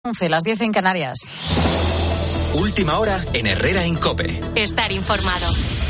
11, las 10 en Canarias. Última hora en Herrera en COPE. Estar informado.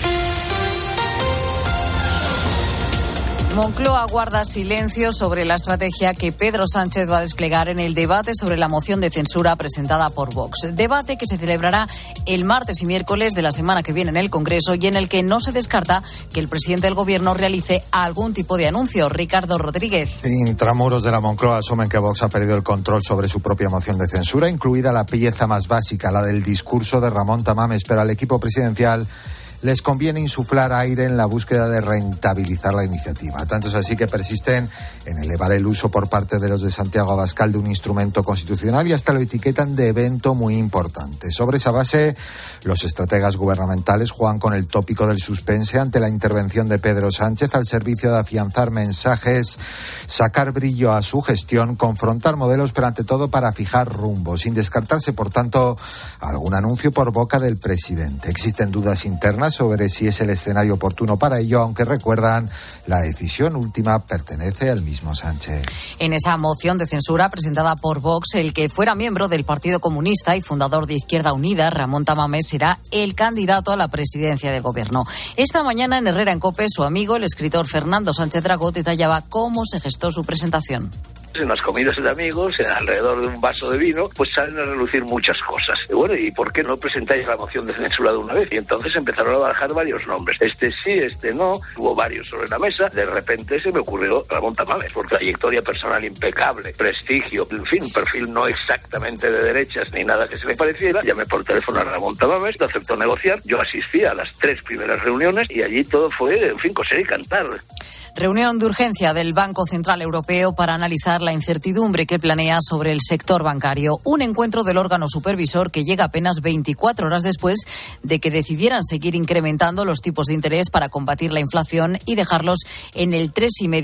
Moncloa guarda silencio sobre la estrategia que Pedro Sánchez va a desplegar en el debate sobre la moción de censura presentada por Vox. Debate que se celebrará el martes y miércoles de la semana que viene en el Congreso y en el que no se descarta que el presidente del Gobierno realice algún tipo de anuncio. Ricardo Rodríguez. Intramuros de la Moncloa asumen que Vox ha perdido el control sobre su propia moción de censura, incluida la pieza más básica, la del discurso de Ramón Tamames, pero al equipo presidencial les conviene insuflar aire en la búsqueda de rentabilizar la iniciativa. Tanto es así que persisten en elevar el uso por parte de los de Santiago Abascal de un instrumento constitucional y hasta lo etiquetan de evento muy importante. Sobre esa base, los estrategas gubernamentales juegan con el tópico del suspense ante la intervención de Pedro Sánchez al servicio de afianzar mensajes, sacar brillo a su gestión, confrontar modelos, pero ante todo para fijar rumbo, sin descartarse, por tanto, algún anuncio por boca del presidente. Existen dudas internas sobre si es el escenario oportuno para ello, aunque recuerdan, la decisión última pertenece al mismo Sánchez. En esa moción de censura presentada por Vox, el que fuera miembro del Partido Comunista y fundador de Izquierda Unida, Ramón Tamames, será el candidato a la presidencia del Gobierno. Esta mañana en Herrera en COPE, su amigo, el escritor Fernando Sánchez Dragó, detallaba cómo se gestó su presentación. En las comidas de amigos, alrededor de un vaso de vino, pues salen a relucir muchas cosas. Y bueno, ¿y por qué no presentáis la moción de censura de una vez? Y entonces empezaron a barajar varios nombres. Este sí, este no. Hubo varios sobre la mesa. De repente se me ocurrió Ramón Tamames, por trayectoria personal impecable, prestigio, en fin, un perfil no exactamente de derechas ni nada que se le pareciera. Llamé por teléfono a Ramón Tamames, aceptó negociar. Yo asistí a las 3 primeras reuniones y allí todo fue, en fin, coser y cantar. Reunión de urgencia del Banco Central Europeo para analizar la incertidumbre que planea sobre el sector bancario. Un encuentro del órgano supervisor que llega apenas 24 horas después de que decidieran seguir incrementando los tipos de interés para combatir la inflación y dejarlos en el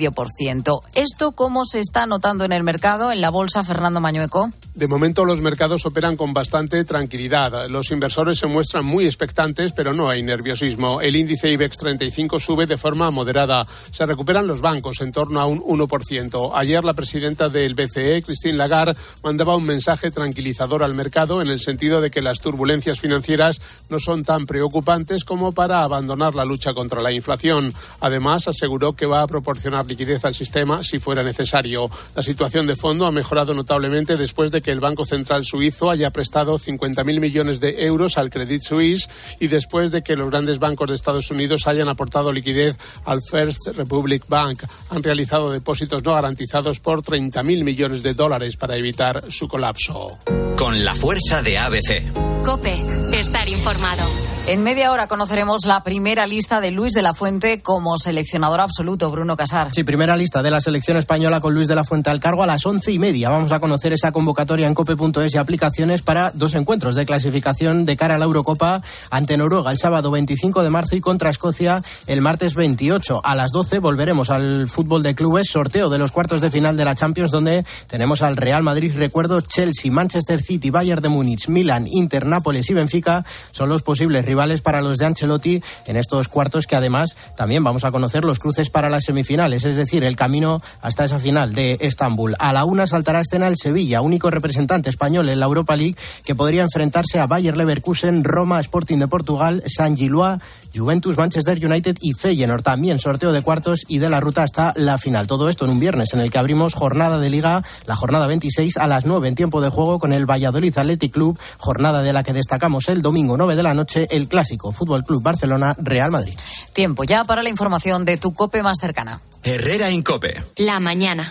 3,5%. ¿Esto cómo se está notando en el mercado, en la bolsa, Fernando Mañueco? De momento los mercados operan con bastante tranquilidad. Los inversores se muestran muy expectantes, pero no hay nerviosismo. El índice IBEX 35 sube de forma moderada. Se recuperan los bancos en torno a un 1%. Ayer la presidenta del BCE, Christine Lagarde, mandaba un mensaje tranquilizador al mercado en el sentido de que las turbulencias financieras no son tan preocupantes como para abandonar la lucha contra la inflación. Además, aseguró que va a proporcionar liquidez al sistema si fuera necesario. La situación de fondo ha mejorado notablemente después de que el Banco Central suizo haya prestado 50.000 millones de euros al Credit Suisse y después de que los grandes bancos de Estados Unidos hayan aportado liquidez al First Republic Bank. Han realizado depósitos no garantizados por 30.000 millones de dólares para evitar su colapso. Con la fuerza de ABC. COPE, estar informado. En media hora conoceremos la primera lista de Luis de la Fuente como seleccionador absoluto, Bruno Casar. Sí, primera lista de la selección española con Luis de la Fuente al cargo a las 11:30. Vamos a conocer esa convocatoria en cope.es y aplicaciones para 2 encuentros de clasificación de cara a la Eurocopa ante Noruega el sábado 25 de marzo y contra Escocia el martes 28. A las 12 volveremos al fútbol de clubes, sorteo de los cuartos de final de la Champions, donde tenemos al Real Madrid, recuerdo, Chelsea, Manchester City, Bayern de Múnich, Milan, Inter, Nápoles y Benfica son los posibles rivales para los de Ancelotti en estos cuartos, que además también vamos a conocer los cruces para las semifinales, es decir, el camino hasta esa final de Estambul. A la 1 saltará a escena el Sevilla, único representante español en la Europa League, que podría enfrentarse a Bayer Leverkusen, Roma, Sporting de Portugal, San Gilloa, Juventus, Manchester United y Feyenoord. También sorteo de cuartos y de la ruta hasta la final. Todo esto en un viernes en el que abrimos jornada de Liga, la jornada 26 a las 9 en tiempo de juego con el Valladolid Athletic Club, jornada de la que destacamos el domingo 9 de la noche, el clásico Fútbol Club Barcelona Real Madrid. Tiempo ya para la información de tu COPE más cercana. Herrera en COPE. La mañana.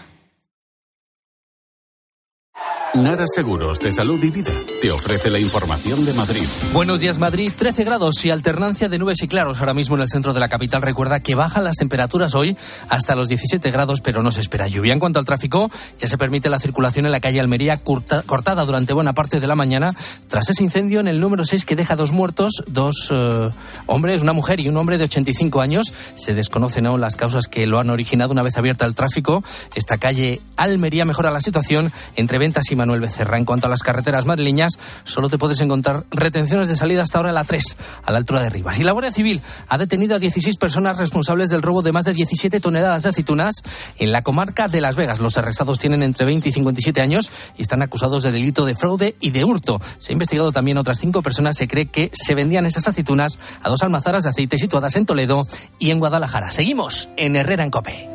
Nara Seguros de Salud y Vida te ofrece la información de Madrid. Buenos días, Madrid. 13 grados y alternancia de nubes y claros ahora mismo en el centro de la capital. Recuerda que bajan las temperaturas hoy hasta los 17 grados, pero no se espera lluvia. En cuanto al tráfico, ya se permite la circulación en la calle Almería, cortada durante buena parte de la mañana tras ese incendio en el número 6 que deja 2 muertos, 2 hombres, una mujer y un hombre de 85 años. Se desconocen aún las causas que lo han originado. Una vez abierta el tráfico, esta calle Almería mejora la situación entre Ventas y Manuel Manuel Becerra. En cuanto a las carreteras madrileñas, solo te puedes encontrar retenciones de salida hasta ahora la 3, a la altura de Rivas. Y la Guardia Civil ha detenido a 16 personas responsables del robo de más de 17 toneladas de aceitunas en la comarca de Las Vegas. Los arrestados tienen entre 20 y 57 años y están acusados de delito de fraude y de hurto. Se ha investigado también a otras 5 personas. Se cree que se vendían esas aceitunas a 2 almazaras de aceite situadas en Toledo y en Guadalajara. Seguimos en Herrera en COPE.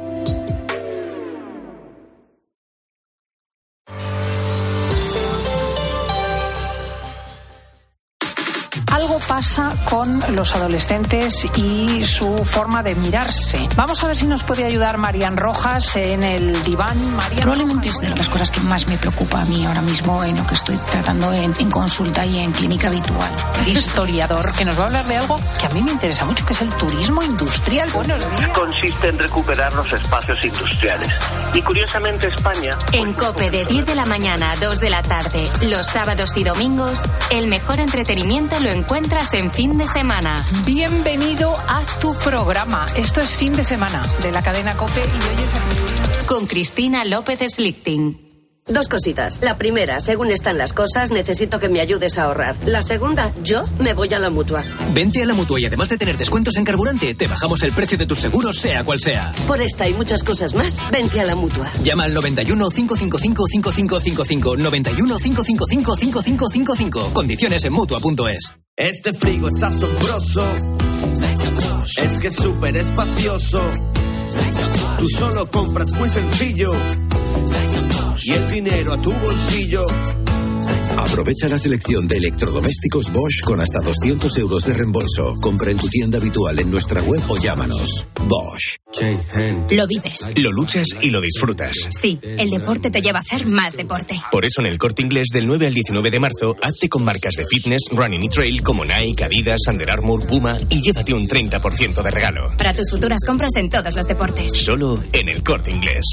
Algo pasa con los adolescentes y su forma de mirarse. Vamos a ver si nos puede ayudar Marian Rojas en el diván. Probablemente es de las cosas que más me preocupa a mí ahora mismo en lo que estoy tratando en consulta y en clínica habitual. Historiador, que nos va a hablar de algo que a mí me interesa mucho, que es el turismo industrial. Buenos días. Consiste en recuperar los espacios industriales. Y curiosamente España... En COPE de 10 de la mañana a 2 de la tarde, los sábados y domingos, el mejor entretenimiento lo encuentras en Fin de Semana. Bienvenido a tu programa. Esto es Fin de Semana de la cadena COPE y hoy es aquí. Con Cristina López Slichting. 2 cositas. La primera, según están las cosas, necesito que me ayudes a ahorrar. La segunda, yo me voy a la Mutua. Vente a la Mutua y además de tener descuentos en carburante, te bajamos el precio de tus seguros, sea cual sea. Por esta y muchas cosas más, vente a la Mutua. Llama al 91 555 5555. 91 555 5555. Condiciones en Mutua.es. Este frigo es asombroso. Es que es súper espacioso. Tú solo compras muy sencillo y el dinero a tu bolsillo. Aprovecha la selección de electrodomésticos Bosch con hasta 200 euros de reembolso. Compra en tu tienda habitual en nuestra web o llámanos. Bosch. Lo vives. Lo luchas y lo disfrutas. Sí, el deporte te lleva a hacer más deporte. Por eso en el Corte Inglés del 9 al 19 de marzo, hazte con marcas de fitness, running y trail como Nike, Adidas, Under Armour, Puma y llévate un 30% de regalo. Para tus futuras compras en todos los deportes. Solo en el Corte Inglés.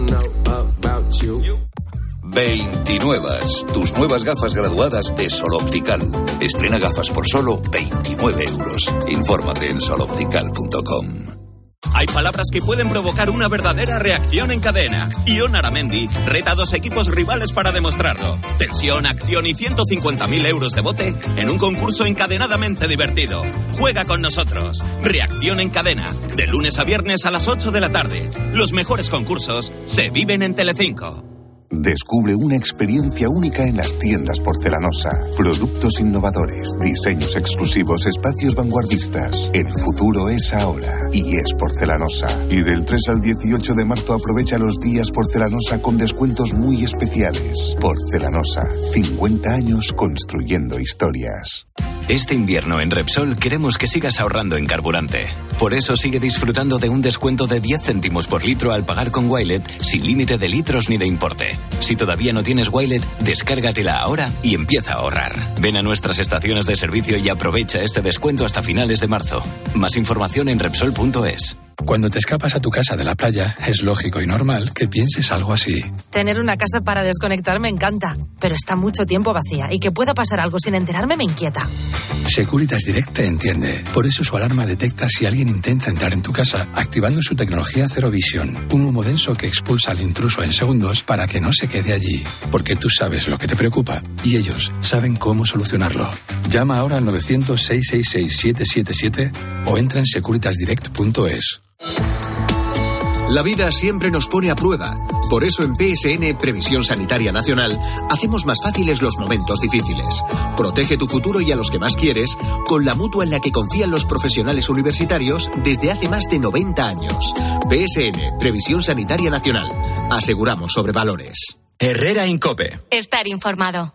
29. Tus nuevas gafas graduadas de Sol Optical. Estrena gafas por solo 29 euros. Infórmate en soloptical.com. Hay palabras que pueden provocar una verdadera reacción en cadena. Ion Aramendi reta a 2 equipos rivales para demostrarlo. Tensión, acción y 150.000 euros de bote en un concurso encadenadamente divertido. Juega con nosotros. Reacción en cadena. De lunes a viernes a las 8 de la tarde. Los mejores concursos se viven en Telecinco. Descubre una experiencia única en las tiendas Porcelanosa. Productos innovadores, diseños exclusivos, espacios vanguardistas. El futuro es ahora y es Porcelanosa. Y del 3 al 18 de marzo aprovecha los días Porcelanosa con descuentos muy especiales. Porcelanosa, 50 años construyendo historias. Este invierno en Repsol queremos que sigas ahorrando en carburante. Por eso sigue disfrutando de un descuento de 10 céntimos por litro al pagar con Wilet sin límite de litros ni de importe. Si todavía no tienes Wilet, descárgatela ahora y empieza a ahorrar. Ven a nuestras estaciones de servicio y aprovecha este descuento hasta finales de marzo. Más información en Repsol.es. Cuando te escapas a tu casa de la playa, es lógico y normal que pienses algo así. Tener una casa para desconectar me encanta, pero está mucho tiempo vacía y que pueda pasar algo sin enterarme me inquieta. Securitas Direct te entiende. Por eso su alarma detecta si alguien intenta entrar en tu casa, activando su tecnología Zero Vision, un humo denso que expulsa al intruso en segundos para que no se quede allí. Porque tú sabes lo que te preocupa y ellos saben cómo solucionarlo. Llama ahora al 900-666-777 o entra en securitasdirect.es. La vida siempre nos pone a prueba. Por eso en PSN, Previsión Sanitaria Nacional, hacemos más fáciles los momentos difíciles. Protege tu futuro y a los que más quieres con la mutua en la que confían los profesionales universitarios desde hace más de 90 años. PSN, Previsión Sanitaria Nacional. Aseguramos sobre valores. Herrera en COPE. Estar informado.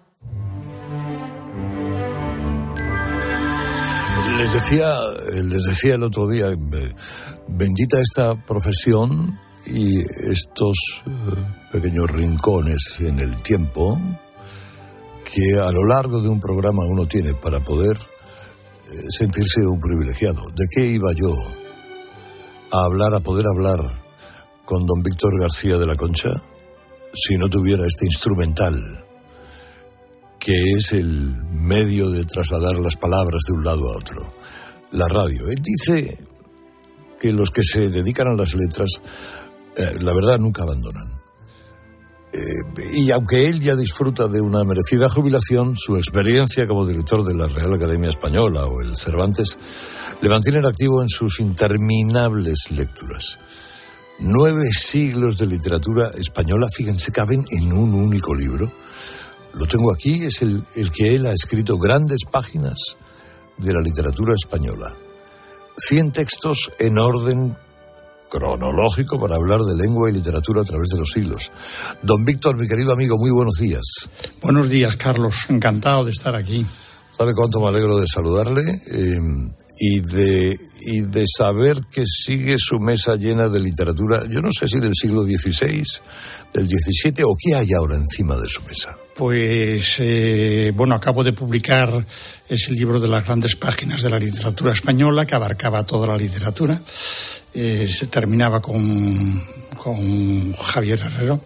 Les decía el otro día, bendita esta profesión y estos pequeños rincones en el tiempo que a lo largo de un programa uno tiene para poder sentirse un privilegiado. ¿De qué iba yo a poder hablar con don Víctor García de la Concha si no tuviera este instrumental, que es el medio de trasladar las palabras de un lado a otro, la radio? Él dice que los que se dedican a las letras, la verdad, nunca abandonan. Y aunque él ya disfruta de una merecida jubilación, su experiencia como director de la Real Academia Española o el Cervantes le mantienen activo en sus interminables lecturas. 9 siglos de literatura española, fíjense, caben en un único libro. Lo tengo aquí, es el que él ha escrito, grandes páginas de la literatura española. 100 textos en orden cronológico para hablar de lengua y literatura a través de los siglos. Don Víctor, mi querido amigo, muy buenos días. Buenos días, Carlos. Encantado de estar aquí. ¿Sabe cuánto me alegro de saludarle? Y de saber que sigue su mesa llena de literatura, yo no sé si del siglo XVI, del XVII, o qué hay ahora encima de su mesa. Pues, acabo de publicar ese libro de las grandes páginas de la literatura española, que abarcaba toda la literatura. Se terminaba con Javier Herrero.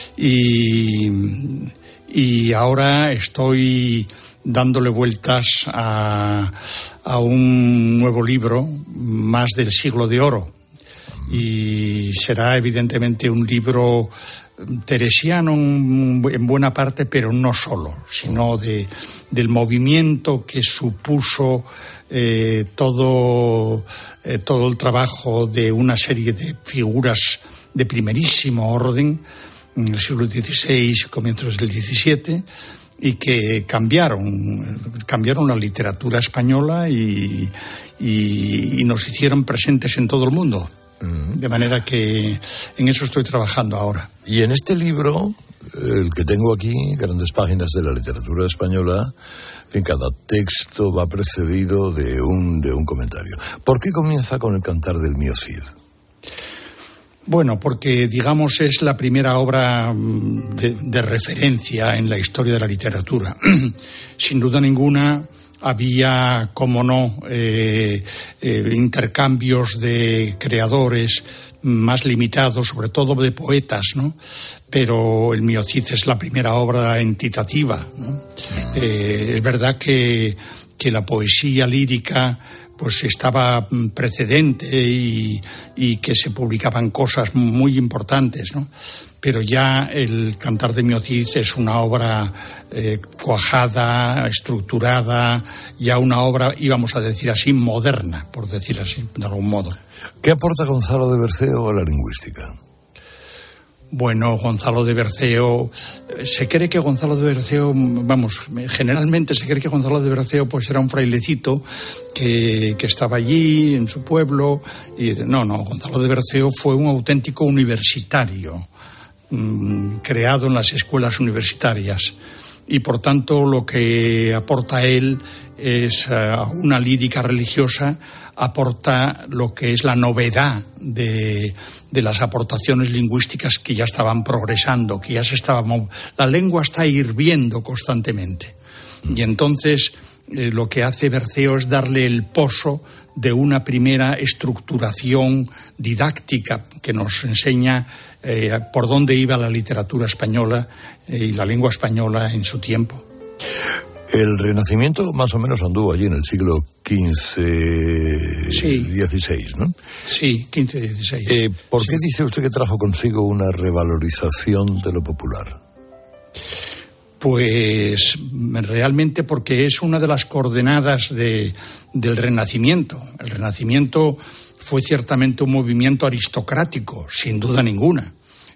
Y ahora estoy dándole vueltas a un nuevo libro, más del siglo de oro. Y será evidentemente un libro teresiano en buena parte, pero no solo, sino del movimiento que supuso todo el trabajo de una serie de figuras de primerísimo orden en el siglo XVI, comienzos del XVII, y que cambiaron la literatura española y nos hicieron presentes en todo el mundo. De manera que en eso estoy trabajando ahora. Y en este libro, el que tengo aquí, Grandes Páginas de la Literatura Española, en cada texto va precedido de un comentario. ¿Por qué comienza con el Cantar del mío Cid? Bueno, porque, digamos, es la primera obra de referencia en la historia de la literatura. Sin duda ninguna había, como no, intercambios de creadores más limitados, sobre todo de poetas, ¿no? Pero el mío Cid es la primera obra entitativa, ¿no? Es verdad que la poesía lírica pues estaba precedente y que se publicaban cosas muy importantes, ¿no? Pero ya el Cantar de mío Cid es una obra cuajada, estructurada, ya una obra, íbamos a decir así, moderna, por decir así, de algún modo. ¿Qué aporta Gonzalo de Berceo a la lingüística? Bueno, Gonzalo de Berceo, se cree que Gonzalo de Berceo, generalmente se cree que Gonzalo de Berceo pues era un frailecito que estaba allí, en su pueblo, y no, Gonzalo de Berceo fue un auténtico universitario, creado en las escuelas universitarias, y por tanto lo que aporta él es una lírica religiosa, aporta lo que es la novedad de las aportaciones lingüísticas que ya estaban progresando, que ya la lengua está hirviendo constantemente. Y entonces lo que hace Berceo es darle el poso de una primera estructuración didáctica que nos enseña por dónde iba la literatura española y la lengua española en su tiempo. El Renacimiento más o menos anduvo allí en el siglo XV, XVI, ¿no? Sí, XV-XVI. ¿Por qué dice usted que trajo consigo una revalorización de lo popular? Pues realmente porque es una de las coordenadas del Renacimiento. El Renacimiento fue ciertamente un movimiento aristocrático, sin duda ninguna.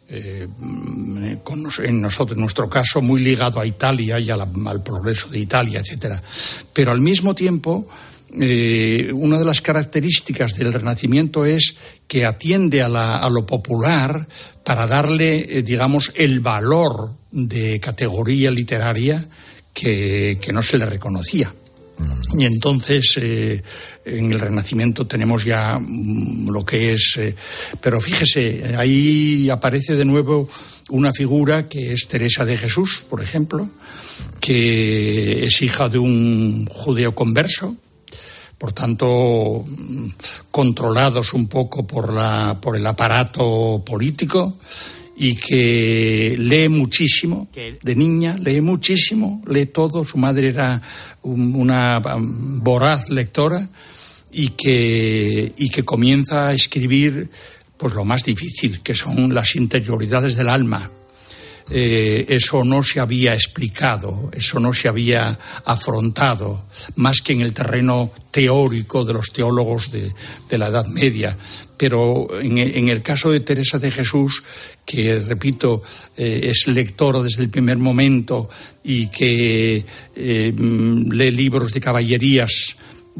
En nuestro caso muy ligado a Italia y al progreso de Italia, etcétera. Pero al mismo tiempo una de las características del Renacimiento es que atiende a lo popular para darle, digamos, el valor de categoría literaria que no se le reconocía. Y entonces en el Renacimiento tenemos ya lo que es... pero fíjese, ahí aparece de nuevo una figura que es Teresa de Jesús, por ejemplo, que es hija de un judeo converso, por tanto controlados un poco por el aparato político, y que lee muchísimo, de niña lee muchísimo, lee todo. Su madre era una voraz lectora y que comienza a escribir pues lo más difícil, que son las interioridades del alma. eso no se había explicado, eso no se había afrontado, más que en el terreno teórico de los teólogos de la Edad Media. Pero en el caso de Teresa de Jesús, que, repito, es lectora desde el primer momento y que lee libros de caballerías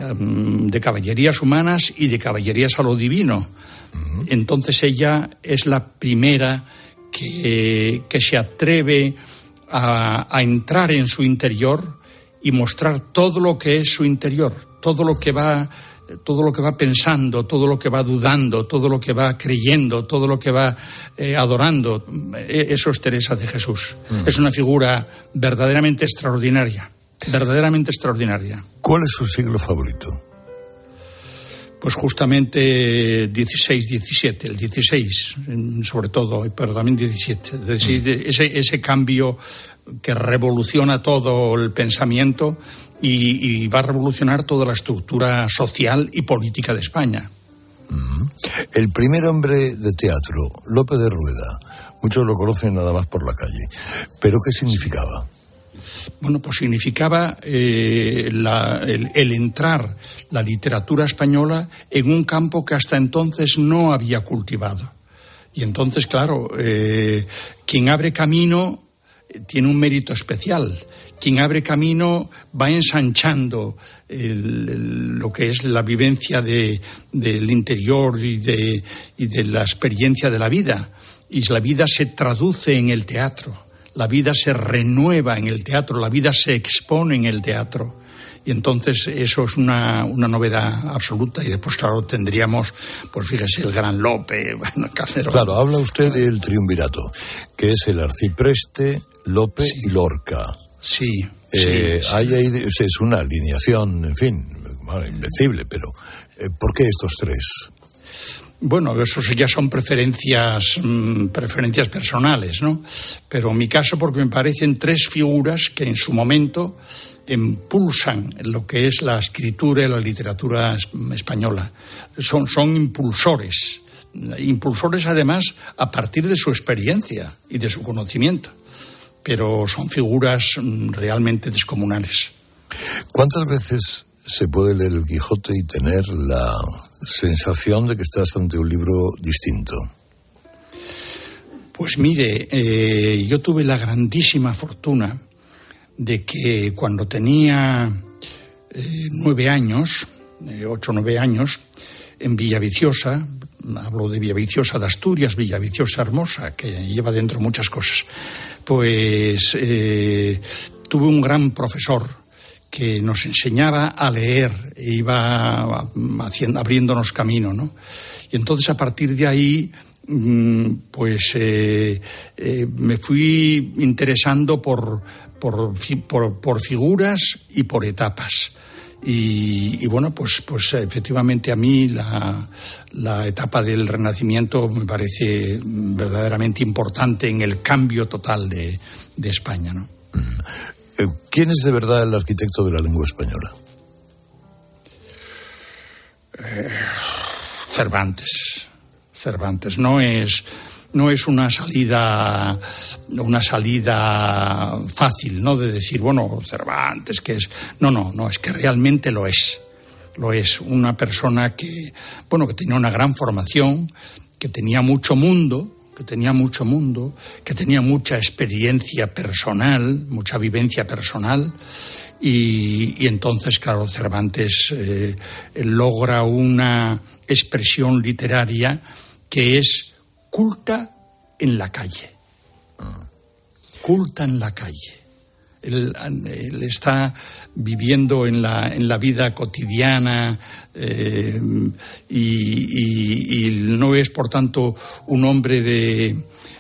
humanas y de caballerías a lo divino, entonces ella es la primera que se atreve a entrar en su interior y mostrar todo lo que es su interior, todo lo que va pensando, todo lo que va dudando, todo lo que va creyendo, todo lo que va adorando. Eso es Teresa de Jesús. Es una figura verdaderamente extraordinaria, verdaderamente extraordinaria. ¿Cuál es su siglo favorito? Pues justamente 16-17, el 16 sobre todo, pero también 17. Ese cambio que revoluciona todo el pensamiento y va a revolucionar toda la estructura social y política de España. El primer hombre de teatro, Lope de Rueda, muchos lo conocen nada más por la calle, pero ¿qué significaba? Bueno, pues significaba el entrar la literatura española en un campo que hasta entonces no había cultivado. Y entonces, claro, quien abre camino tiene un mérito especial. Quien abre camino va ensanchando lo que es la vivencia del interior y de la experiencia de la vida. Y la vida se traduce en el teatro. La vida se renueva en el teatro, la vida se expone en el teatro. Y entonces eso es una novedad absoluta. Y después, claro, tendríamos, pues fíjese, el gran Lope, bueno, Calderón. Claro, habla usted del triunvirato, que es el arcipreste, Lope y Lorca. Sí. Hay ahí, es una alineación, en fin, invencible, pero ¿por qué estos tres? Bueno, eso ya son preferencias personales, ¿no? Pero en mi caso, porque me parecen tres figuras que en su momento impulsan lo que es la escritura y la literatura española. Son impulsores además a partir de su experiencia y de su conocimiento, pero son figuras realmente descomunales. ¿Cuántas veces se puede leer el Quijote y tener la sensación de que estás ante un libro distinto? Pues mire, yo tuve la grandísima fortuna de que cuando tenía 9 años, 8 o 9 años, en Villaviciosa, hablo de Villaviciosa de Asturias, Villaviciosa hermosa, que lleva dentro muchas cosas, pues tuve un gran profesor que nos enseñaba a leer e iba abriéndonos camino, ¿no? Y entonces a partir de ahí pues me fui interesando por figuras y por etapas. Y bueno, pues efectivamente a mí la etapa del Renacimiento me parece verdaderamente importante en el cambio total de España, ¿no? ¿Quién es de verdad el arquitecto de la lengua española? Cervantes. No es una salida fácil, ¿no? De decir, bueno, Cervantes, que es... No, es que realmente lo es. Lo es. Una persona que tenía una gran formación, que tenía mucho mundo, que tenía mucha experiencia personal, mucha vivencia personal, y entonces, claro, Cervantes logra una expresión literaria que es culta en la calle. Culta en la calle. Él está viviendo en la vida cotidiana y no es, por tanto, un hombre de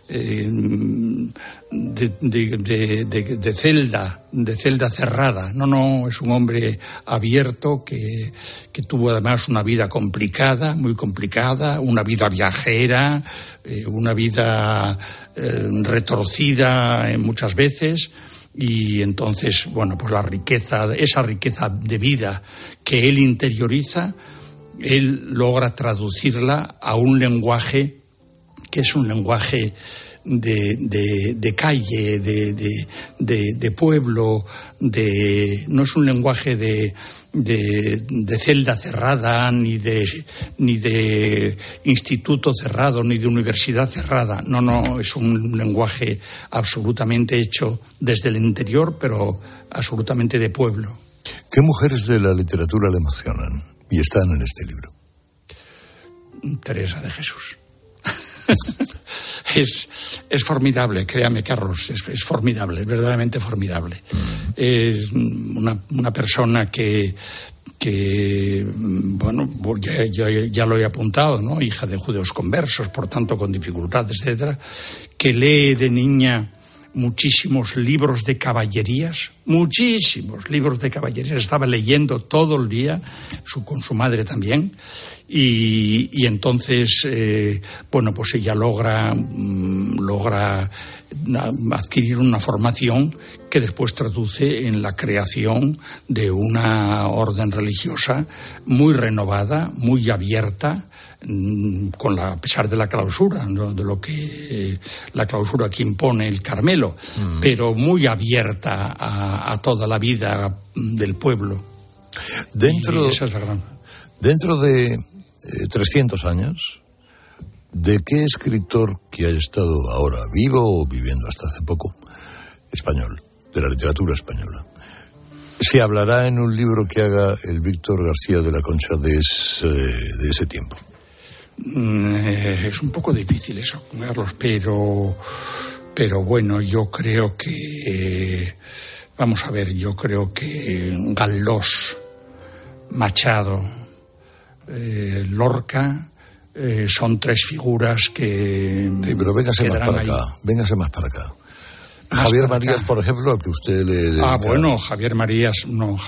celda cerrada. No, es un hombre abierto que tuvo además una vida complicada, muy complicada, una vida viajera, una vida retorcida muchas veces. Y entonces, bueno, pues esa riqueza de vida que él interioriza, él logra traducirla a un lenguaje que es un lenguaje calle, de pueblo, no es un lenguaje de celda cerrada, ni de instituto cerrado, ni de universidad cerrada. No, es un lenguaje absolutamente hecho desde el interior, pero absolutamente de pueblo. ¿Qué mujeres de la literatura le emocionan y están en este libro? Teresa de Jesús. Es formidable, créame, Carlos, es formidable, es verdaderamente formidable. Es una persona que bueno, ya lo he apuntado, ¿no? Hija de judíos conversos, por tanto con dificultades, etcétera, que lee de niña muchísimos libros de caballerías, estaba leyendo todo el día, con su madre también, y entonces, bueno, pues ella logra adquirir una formación que después traduce en la creación de una orden religiosa muy renovada, muy abierta, a pesar de la clausura, ¿no? De lo que la clausura que impone el Carmelo, pero muy abierta a toda la vida del pueblo. Dentro de 300 años, ¿de qué escritor que haya estado ahora vivo o viviendo hasta hace poco, español, de la literatura española, se hablará en un libro que haga el Víctor García de la Concha de ese tiempo? Es un poco difícil eso, Carlos, pero bueno, yo creo que Galdós, Machado, Lorca son tres figuras que... Sí, pero véngase más para acá. Javier Marías, por ejemplo, al que usted le dedica. Bueno, Javier Marías.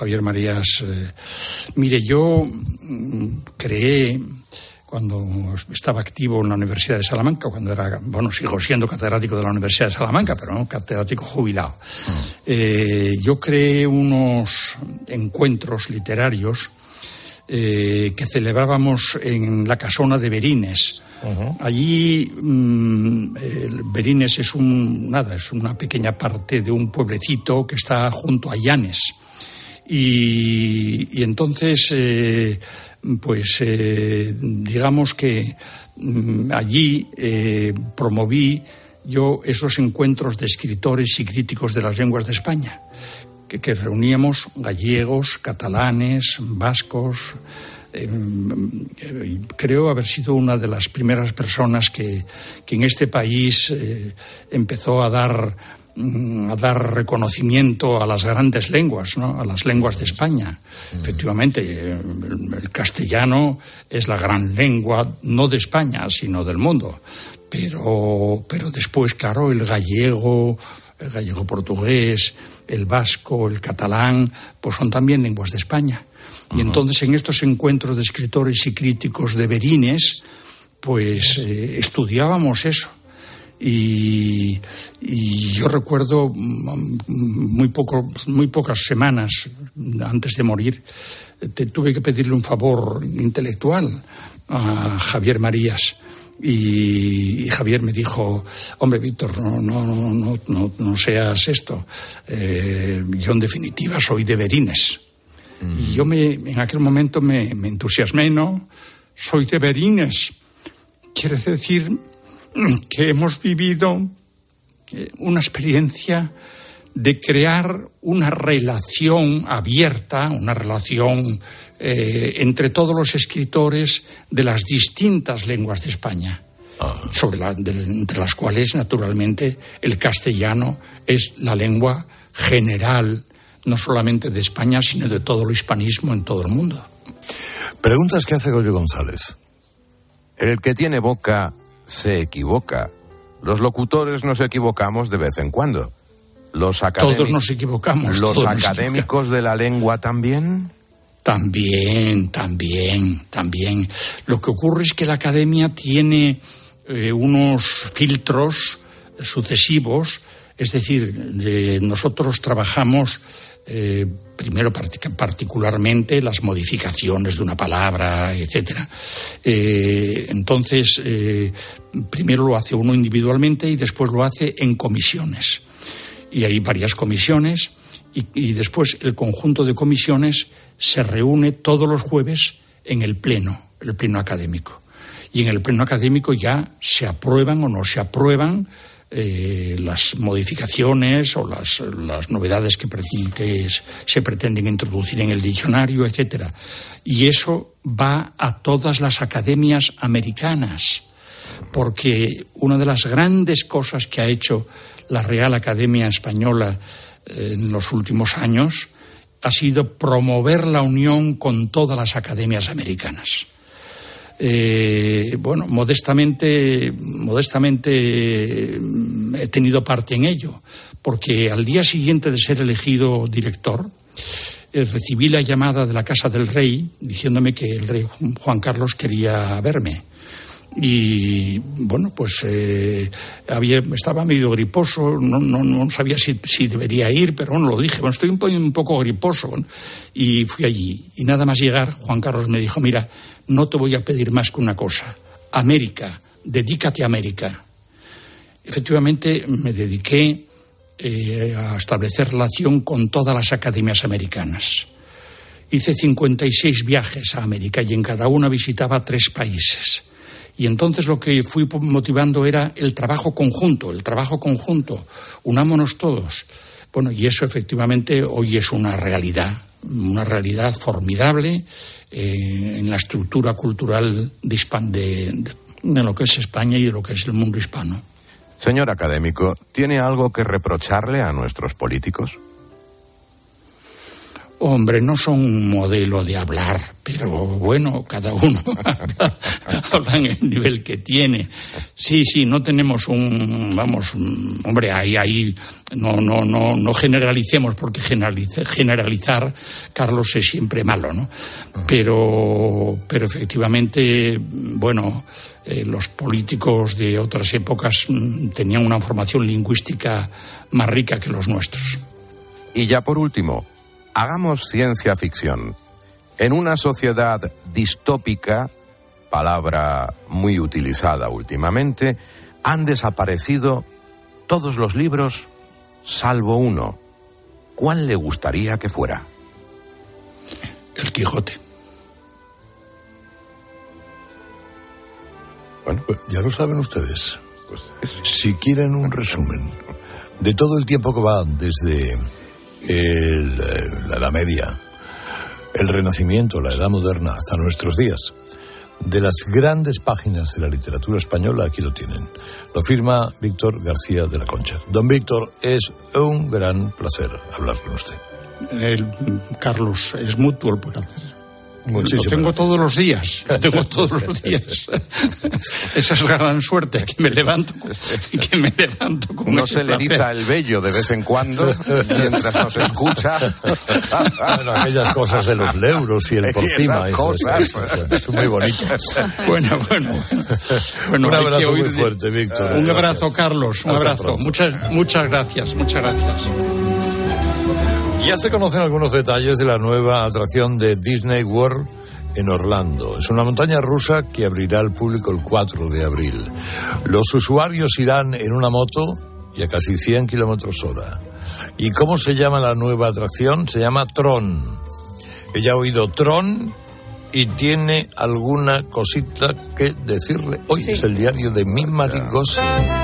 Mire, yo creé, cuando estaba activo en la Universidad de Salamanca, sigo siendo catedrático de la Universidad de Salamanca, pero no catedrático jubilado. Yo creé unos encuentros literarios que celebrábamos en la casona de Berines. Allí Berines es una pequeña parte de un pueblecito que está junto a Llanes. Y entonces digamos que allí promoví yo esos encuentros de escritores y críticos de las lenguas de España, que reuníamos gallegos, catalanes, vascos. Creo haber sido una de las primeras personas que en este país empezó a dar reconocimiento a las grandes lenguas, ¿no? A las lenguas de España. Efectivamente, el castellano es la gran lengua, no de España, sino del mundo. Pero después, claro, el gallego portugués, el vasco, el catalán, pues son también lenguas de España. Y entonces en estos encuentros de escritores y críticos de Berines, pues estudiábamos eso. Y yo recuerdo muy pocas semanas antes de morir, tuve que pedirle un favor intelectual a Javier Marías. Y Javier me dijo: hombre, Víctor, no seas esto. Yo en definitiva soy de Berines. Y yo en aquel momento me entusiasmé, ¿no? Soy de Berines. Quiere decir que hemos vivido una experiencia de crear una relación abierta, una relación entre todos los escritores de las distintas lenguas de España, entre las cuales, naturalmente, el castellano es la lengua general, no solamente de España, sino de todo el hispanismo en todo el mundo. Preguntas que hace Goyo González. El que tiene boca se equivoca. Los locutores nos equivocamos de vez en cuando. Todos nos equivocamos. ¿Los académicos de la lengua también? También. Lo que ocurre es que la academia tiene unos filtros sucesivos, es decir, nosotros trabajamos primero particularmente las modificaciones de una palabra, etcétera. Entonces, primero lo hace uno individualmente y después lo hace en comisiones. Y hay varias comisiones y después el conjunto de comisiones se reúne todos los jueves en el pleno académico. Y en el pleno académico ya se aprueban o no se aprueban las modificaciones o las novedades que se pretenden introducir en el diccionario, etcétera. Y eso va a todas las academias americanas, porque una de las grandes cosas que ha hecho la Real Academia Española en los últimos años ha sido promover la unión con todas las academias americanas. Modestamente he tenido parte en ello, porque al día siguiente de ser elegido director, recibí la llamada de la Casa del Rey diciéndome que el rey Juan Carlos quería verme. Y estaba medio griposo, no sabía si debería ir, pero lo dije, estoy un poco griposo, y fui allí. Y nada más llegar, Juan Carlos me dijo: mira, no te voy a pedir más que una cosa, América, dedícate a América. Efectivamente, me dediqué a establecer relación con todas las academias americanas. Hice 56 viajes a América y en cada una visitaba 3 países. Y entonces lo que fui motivando era el trabajo conjunto, unámonos todos. Y eso efectivamente hoy es una realidad formidable en la estructura cultural de lo que es España y de lo que es el mundo hispano. Señor académico, ¿tiene algo que reprocharle a nuestros políticos? Hombre, no son un modelo de hablar, pero bueno, cada uno habla en el nivel que tiene. Sí, no tenemos ahí no generalicemos, porque generalizar, Carlos, es siempre malo, ¿no? Pero efectivamente, los políticos de otras épocas tenían una formación lingüística más rica que los nuestros. Y ya por último, hagamos ciencia ficción. En una sociedad distópica, palabra muy utilizada últimamente, han desaparecido todos los libros salvo uno. ¿Cuál le gustaría que fuera? El Quijote. Bueno, pues ya lo saben ustedes. Si quieren un resumen de todo el tiempo que va desde la Edad Media, el Renacimiento, la Edad Moderna, hasta nuestros días, de las grandes páginas de la literatura española, aquí lo tienen. Lo firma Víctor García de la Concha. Don Víctor, es un gran placer hablar con usted. Carlos, es mutuo el placer. Muchísimas lo tengo gracias. todos los días. Esa es la gran suerte, que me levanto con no se le eriza el vello de vez en cuando mientras nos escucha. Bueno, aquellas cosas de los leuros y el porcima, es muy bonito. Bueno, un abrazo muy fuerte, Víctor. Un abrazo, Carlos, un abrazo. Muchas gracias. Ya se conocen algunos detalles de la nueva atracción de Disney World en Orlando. Es una montaña rusa que abrirá al público el 4 de abril. Los usuarios irán en una moto y a casi 100 kilómetros hora. ¿Y cómo se llama la nueva atracción? Se llama Tron. Ella ha oído Tron y tiene alguna cosita que decirle. Hoy es el diario de Mim Marigose.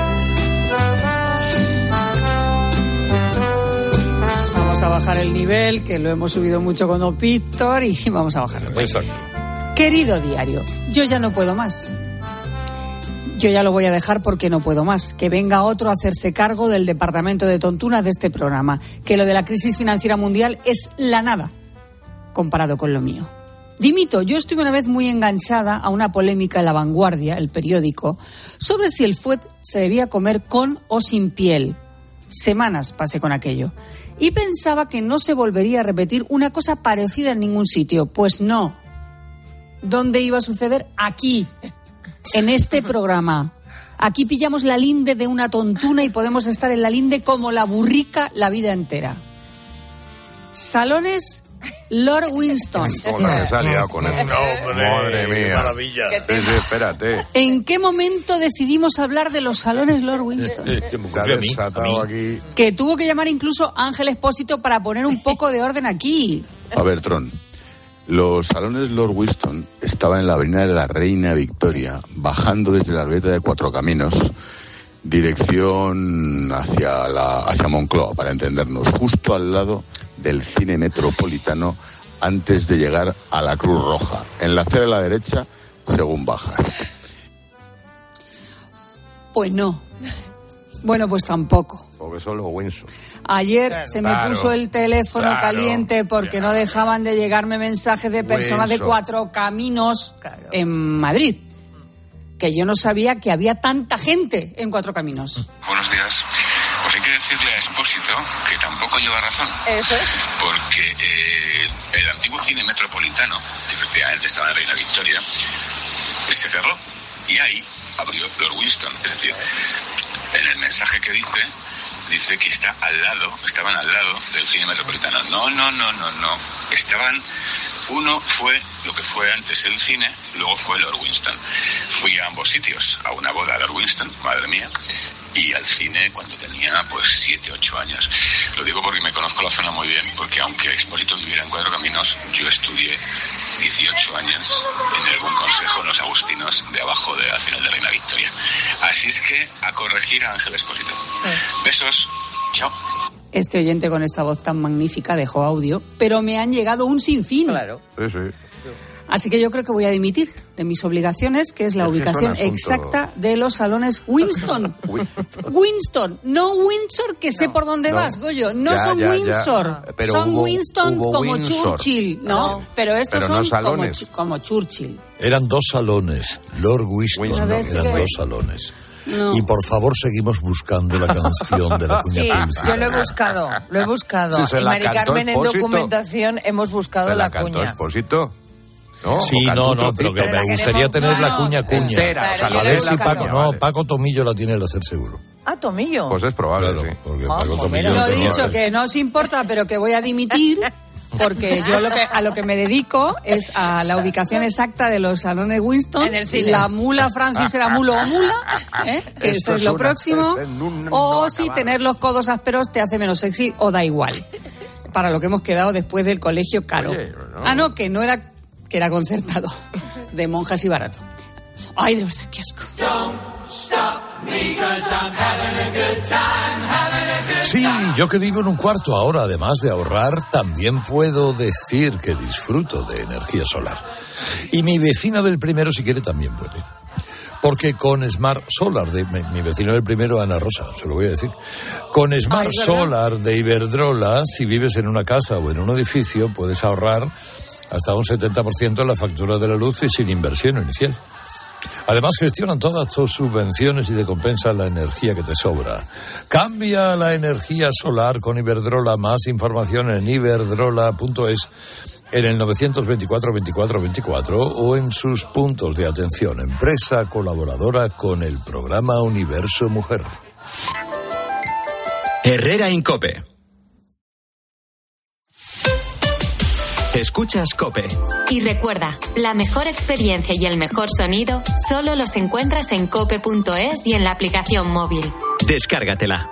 Vamos a bajar el nivel, que lo hemos subido mucho con Don Víctor, y vamos a bajarlo. Exacto. Querido diario, yo ya no puedo más. Yo ya lo voy a dejar porque no puedo más. Que venga otro a hacerse cargo del departamento de tontuna de este programa. Que lo de la crisis financiera mundial es la nada comparado con lo mío. Dimito, yo estuve una vez muy enganchada a una polémica en La Vanguardia, el periódico, sobre si el fuet se debía comer con o sin piel. Semanas pasé con aquello. Y pensaba que no se volvería a repetir una cosa parecida en ningún sitio. Pues no. ¿Dónde iba a suceder? Aquí, en este programa. Aquí pillamos la linde de una tontuna y podemos estar en la linde como la burrica la vida entera. Salones Lord Winston. Hola, se ha liado con eso. Madre mía. Maravilla. Espérate. ¿En qué momento decidimos hablar de los salones Lord Winston? Que tuvo que llamar incluso Ángel Expósito para poner un poco de orden aquí. A ver, Tron. Los salones Lord Winston estaban en la avenida de la Reina Victoria, bajando desde la Arbeta de Cuatro Caminos, dirección hacia Moncloa, para entendernos, justo al lado del Cine Metropolitano, antes de llegar a la Cruz Roja, en la acera a la derecha, según bajas. Pues no. Bueno, pues tampoco. Porque son los Winston. Ayer se me puso el teléfono caliente porque no dejaban de llegarme mensajes de personas de Cuatro Caminos en Madrid. Que yo no sabía que había tanta gente en Cuatro Caminos. Buenos días. Pues hay que decirle a Expósito que tampoco lleva razón. Eso es. Porque el antiguo Cine Metropolitano, que efectivamente estaba en Reina Victoria, se cerró. Y ahí abrió Lord Winston. Es decir, en el mensaje que dice que estaban al lado del Cine Metropolitano. No. Uno fue lo que fue antes el cine, luego fue Lord Winston. Fui a ambos sitios, a una boda a Lord Winston, madre mía, y al cine cuando tenía 7, 8 años. Lo digo porque me conozco la zona muy bien, porque aunque Expósito viviera en Cuatro Caminos, yo estudié 18 años en el Buen Consejo en los Agustinos, de abajo al final de Reina Victoria. Así es que a corregir a Ángel Expósito. Besos, chao. Este oyente con esta voz tan magnífica dejó audio, pero me han llegado un sinfín. Claro. Sí. Así que yo creo que voy a dimitir de mis obligaciones, que es la ubicación exacta de los salones Winston. Winston, no Windsor, que sé por dónde vas, Goyo. No son Windsor, son Winston como Windsor. Churchill, ¿no? Pero estos son como Churchill. Eran 2 salones, Lord Winston, eran 2 salones. No. Y por favor seguimos buscando la canción de la cuña principal. Sí, yo lo he buscado. Sí, y Mari Carmen en documentación hemos buscado la cuña. ¿Se la cantó Expósito? No, sí, pero que me gustaría tener la cuña. Entera, a ver si Paco Tomillo la tiene el hacer seguro. Ah, Tomillo. Pues es probable, claro, sí. Porque Paco Tomillo lo he dicho que no os importa, pero que voy a dimitir. Porque yo a lo que me dedico es a la ubicación exacta de los salones Winston. En el cine. La mula Francis era mulo o mula, que eso es lo próximo. O si tener los codos ásperos te hace menos sexy o da igual. Para lo que hemos quedado después del colegio caro. Que no era, que era concertado, de monjas y barato. Ay, de verdad, qué asco. Sí, yo que vivo en un cuarto ahora, además de ahorrar, también puedo decir que disfruto de energía solar. Y mi vecina del primero, si quiere, también puede. Porque con Smart Solar, mi vecino del primero, Ana Rosa, se lo voy a decir. Con Smart Solar de Iberdrola, si vives en una casa o en un edificio, puedes ahorrar hasta un 70% en la factura de la luz y sin inversión inicial. Además, gestionan todas tus subvenciones y te compensan la energía que te sobra. Cambia la energía solar con Iberdrola. Más información en iberdrola.es, en el 924 24 24 o en sus puntos de atención. Empresa colaboradora con el programa Universo Mujer. Herrera Incope. Escuchas COPE. Y recuerda, la mejor experiencia y el mejor sonido solo los encuentras en cope.es y en la aplicación móvil. Descárgatela.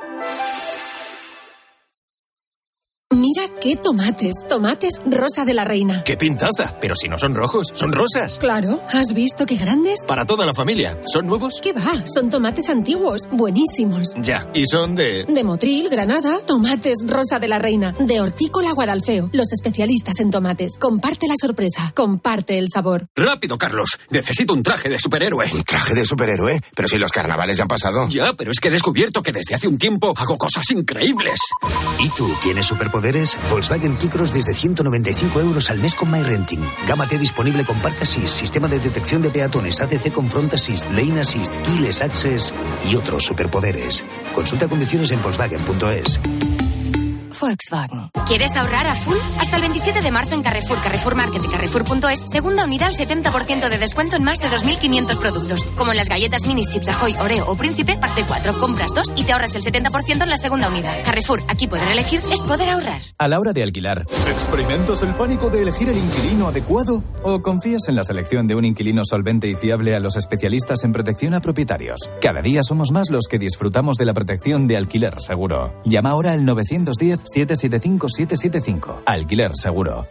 Mira qué tomates. Tomates Rosa de la Reina. ¡Qué pintaza! Pero si no son rojos, son rosas. Claro. ¿Has visto qué grandes? Para toda la familia. ¿Son nuevos? ¿Qué va? Son tomates antiguos. Buenísimos. Ya. ¿Y son de...? De Motril, Granada. Tomates Rosa de la Reina. De Hortícola Guadalfeo. Los especialistas en tomates. Comparte la sorpresa. Comparte el sabor. ¡Rápido, Carlos! Necesito un traje de superhéroe. ¿Un traje de superhéroe? Pero si los carnavales ya han pasado. Ya, pero es que he descubierto que desde hace un tiempo hago cosas increíbles. ¿Y tú tienes superpoderes? Volkswagen T-Cross desde 195 € al mes con MyRenting. Gama T disponible con Park Assist, sistema de detección de peatones, ACC con Front Assist, Lane Assist, Keyless Access y otros superpoderes. Consulta condiciones en Volkswagen.es. Volkswagen. ¿Quieres ahorrar a full? Hasta el 27 de marzo en Carrefour, Carrefour Market y Carrefour.es, segunda unidad al 70% de descuento en más de 2.500 productos. Como en las galletas Minis, Chips Ahoy, Oreo o Príncipe, pack de 4, compras 2 y te ahorras el 70% en la segunda unidad. Carrefour, aquí poder elegir es poder ahorrar. A la hora de alquilar, ¿experimentas el pánico de elegir el inquilino adecuado? ¿O confías en la selección de un inquilino solvente y fiable a los especialistas en protección a propietarios? Cada día somos más los que disfrutamos de la protección de Alquiler Seguro. Llama ahora al 910-775-775. Alquiler Seguro.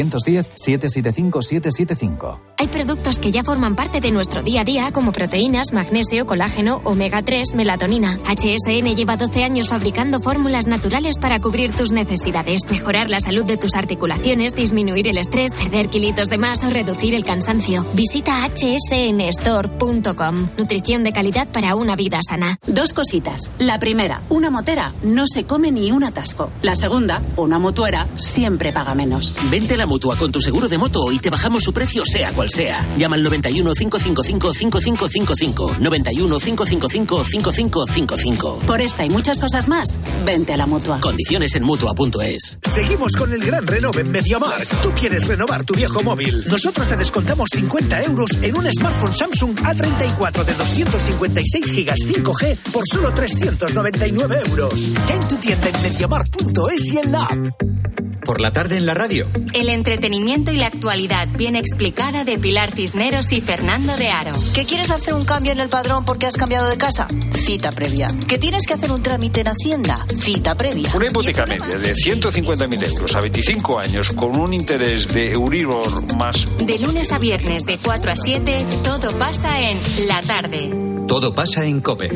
910-775-775. Hay productos que ya forman parte de nuestro día a día, como proteínas, magnesio, colágeno, omega 3, melatonina. HSN lleva 12 años fabricando fórmulas naturales para cubrir tus necesidades, mejorar la salud de tus articulaciones, disminuir el estrés, perder kilitos de más o reducir el cansancio. Visita hsnstore.com. Nutrición de calidad para una vida sana. Dos cositas. La primera, una motera no se come ni un atasco. La segunda, una mutuera siempre paga menos. Vente a la Mutua con tu seguro de moto y te bajamos su precio sea cual sea. Llama al 91 555 5555. 91 555 5555. Por esta y muchas cosas más, vente a la Mutua. Condiciones en Mutua.es. Seguimos con el gran renove en MediaMarkt. ¿Tú quieres renovar tu viejo móvil? Nosotros te descontamos 50 euros en un smartphone Samsung A34 de 256 gigas 5G por solo 399 euros. Ya en tu tienda en MediaMarkt.es y en la app. Por la tarde en la radio. El entretenimiento y la actualidad bien explicada de Pilar Cisneros y Fernando de Aro. ¿Que quieres hacer un cambio en el padrón porque has cambiado de casa? Cita previa. ¿Que tienes que hacer un trámite en Hacienda? Cita previa. Una hipoteca media de 150.000 euros a 25 años con un interés de Euribor más... De lunes a viernes de 4 a 7, todo pasa en La Tarde. Todo pasa en COPE.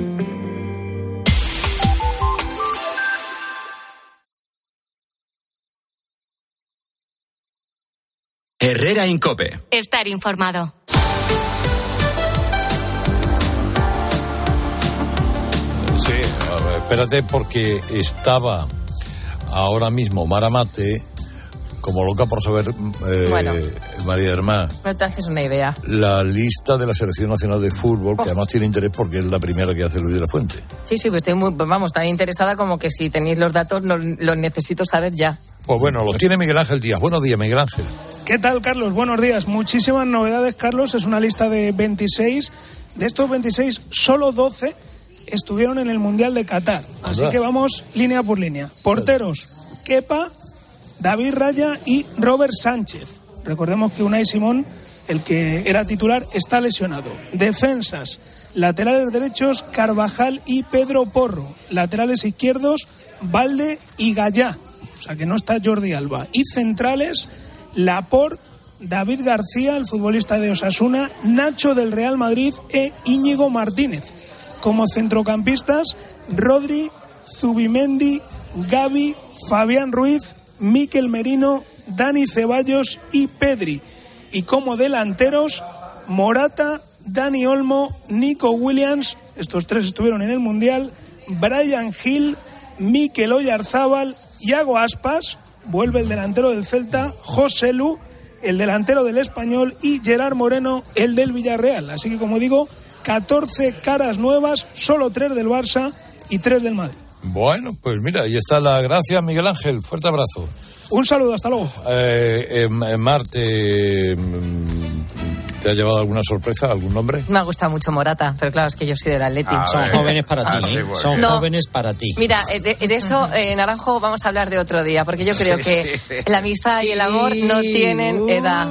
Herrera en COPE. Estar informado. Sí, a ver, espérate, porque estaba ahora mismo Mara Mate como loca por saber, María Hermá, No te haces una idea. la lista de la Selección Nacional de Fútbol, que además tiene interés porque es la primera que hace Luis de la Fuente. Sí, pues estoy tan interesada como que si tenéis los datos los necesito saber ya. Pues bueno, los tiene Miguel Ángel Díaz. Buenos días, Miguel Ángel. ¿Qué tal, Carlos? Buenos días. Muchísimas novedades, Carlos. Es una lista de 26. De estos 26, solo 12 estuvieron en el Mundial de Qatar. Así que vamos línea por línea. Porteros: Kepa, David Raya y Robert Sánchez. Recordemos que Unai Simón, el que era titular, está lesionado. Defensas: laterales derechos, Carvajal y Pedro Porro. Laterales izquierdos, Valde y Gallá. O sea que no está Jordi Alba. Y centrales: Laporte, David García, el futbolista de Osasuna, Nacho del Real Madrid e Íñigo Martínez. Como centrocampistas: Rodri, Zubimendi, Gavi, Fabián Ruiz, Mikel Merino, Dani Ceballos y Pedri. Y como delanteros: Morata, Dani Olmo, Nico Williams, estos tres estuvieron en el Mundial, Bryan Gil, Mikel Oyarzábal, Iago Aspas, vuelve el delantero del Celta, José Lu, el delantero del Español, y Gerard Moreno, el del Villarreal. Así que, como digo, 14 caras nuevas, solo 3 del Barça y 3 del Madrid. Bueno, pues mira, ahí está la gracia, Miguel Ángel. Fuerte abrazo. Un saludo, hasta luego. Marte, ¿te ha llevado alguna sorpresa, algún nombre? Me ha gustado mucho Morata, pero claro, es que yo soy del Atleti. Son jóvenes para ti, ¿eh? Bueno. Son jóvenes para ti. Mira, de eso, Naranjo, vamos a hablar de otro día, porque yo creo que la amistad y el amor no tienen edad.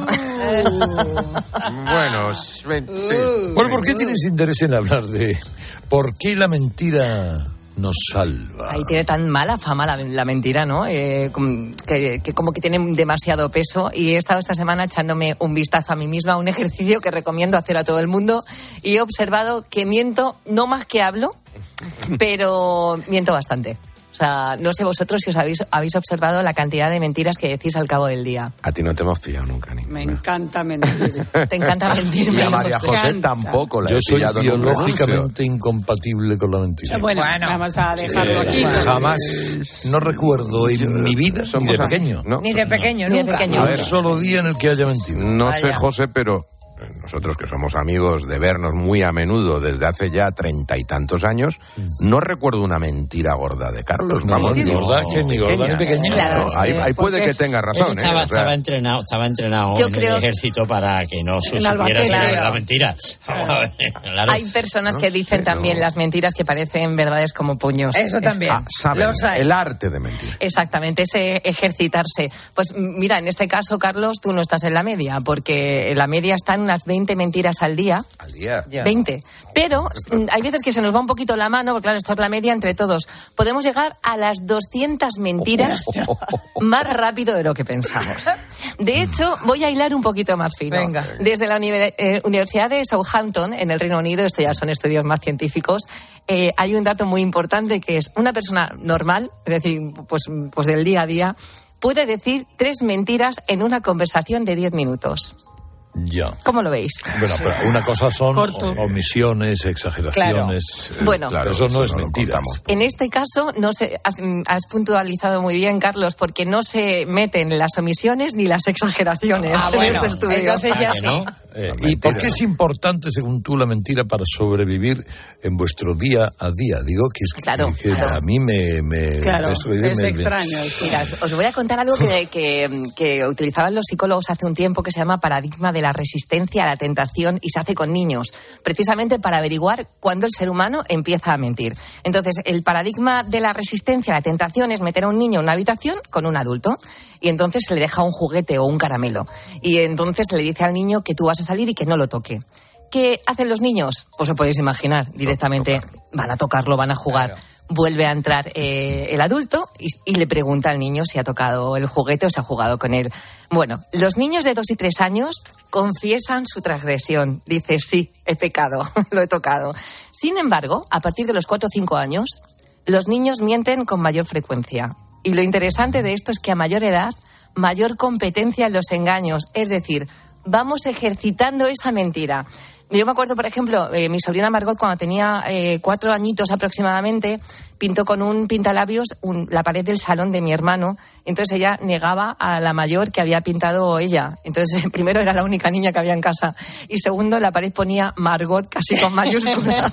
Bueno, Bueno, ¿por qué tienes interés en hablar de por qué la mentira nos salva? Ahí tiene tan mala fama la mentira, ¿no? Que como que tiene demasiado peso. Y he estado esta semana echándome un vistazo a mí misma, un ejercicio que recomiendo hacer a todo el mundo. Y he observado que miento, no más que hablo, pero miento bastante. O sea, no sé vosotros si os habéis observado la cantidad de mentiras que decís al cabo del día. A ti no te hemos pillado nunca, ni. Me encanta mentir. Te encanta mentir. Y a María José tampoco la he pillado. Yo soy biológicamente incompatible con la mentira. Bueno, vamos a dejarlo aquí. Jamás, no recuerdo en mi vida, ni de pequeño. Ni de pequeño, nunca. Ni de pequeño. Un solo día en el que haya mentido. No sé, José, pero nosotros que somos amigos de vernos muy a menudo desde hace ya 30 y tantos años, no recuerdo una mentira gorda de Carlos. No, ni gorda ni pequeña. Claro, ahí puede que tenga razón. Estaba entrenado yo en creo... el ejército para que no supiera la mentira. Claro. Hay personas que dicen también las mentiras que parecen verdades como puños. Eso también. Saben, el arte de mentir. Exactamente, ese ejercitarse. Pues mira, en este caso, Carlos, tú no estás en la media, porque la media está en unas 20 mentiras al día. ¿Al día? 20. Pero hay veces que se nos va un poquito la mano, porque claro, esto es la media entre todos. Podemos llegar a las 200 mentiras más rápido de lo que pensamos. De hecho, voy a hilar un poquito más fino. Venga. Desde la Universidad de Southampton, en el Reino Unido, esto ya son estudios más científicos, hay un dato muy importante que es una persona normal, es decir, pues del día a día, puede decir 3 mentiras en una conversación de 10 minutos. Ya. ¿Cómo lo veis? Bueno, pero una cosa son omisiones, exageraciones. Claro. Bueno, pero eso no es mentira. En este caso, no sé, has puntualizado muy bien, Carlos, porque no se meten las omisiones ni las exageraciones en este estudio. Entonces ya sí. ¿No? ¿Y por qué es importante, según tú, la mentira para sobrevivir en vuestro día a día? Digo que es que a mí me es extraño. Mira, os voy a contar algo que utilizaban los psicólogos hace un tiempo, que se llama paradigma de la resistencia a la tentación, y se hace con niños, precisamente para averiguar cuándo el ser humano empieza a mentir. Entonces, el paradigma de la resistencia a la tentación es meter a un niño en una habitación con un adulto, y entonces le deja un juguete o un caramelo, y entonces le dice al niño que tú vas a salir y que no lo toque. ¿Qué hacen los niños? Pues os podéis imaginar, directamente van a tocarlo, van a jugar. Claro. Vuelve a entrar el adulto y le pregunta al niño si ha tocado el juguete o si ha jugado con él. Bueno, los niños de 2 y 3 años confiesan su transgresión. Dice, sí, he pecado, lo he tocado. Sin embargo, a partir de los 4 o 5 años, los niños mienten con mayor frecuencia. Y lo interesante de esto es que a mayor edad, mayor competencia en los engaños. Es decir, vamos ejercitando esa mentira. Yo me acuerdo, por ejemplo, mi sobrina Margot, cuando tenía 4 añitos aproximadamente, pintó con un pintalabios la pared del salón de mi hermano. Entonces ella negaba a la mayor que había pintado ella. Entonces, primero, era la única niña que había en casa. Y segundo, la pared ponía Margot casi con mayúsculas.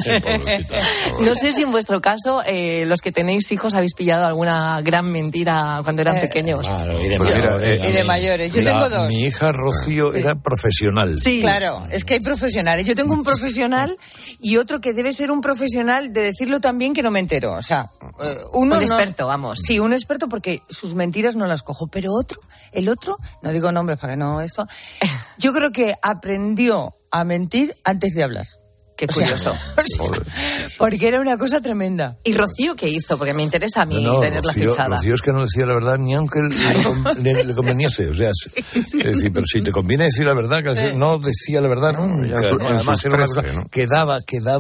No sé si en vuestro caso, los que tenéis hijos, habéis pillado alguna gran mentira cuando eran pequeños. Claro, y de mayores. Yo tengo 2. Mi hija Rocío era profesional. Sí, claro, es que hay profesionales. Yo tengo un profesional y otro que debe ser un profesional de decirlo también que no me entero. O sea, un experto, vamos. Sí, un experto, porque sus mentiras no las cojo. Pero el otro, no digo nombres para que no esto, yo creo que aprendió a mentir antes de hablar. Qué curioso. Porque era una cosa tremenda. ¿Y Rocío qué hizo? Porque me interesa a mí tenerla fichada. Rocío es que no decía la verdad ni aunque le conveniese. O sea, es decir, pero si te conviene decir la verdad, que no decía la verdad nunca. ¿no? Además era una cosa que daba,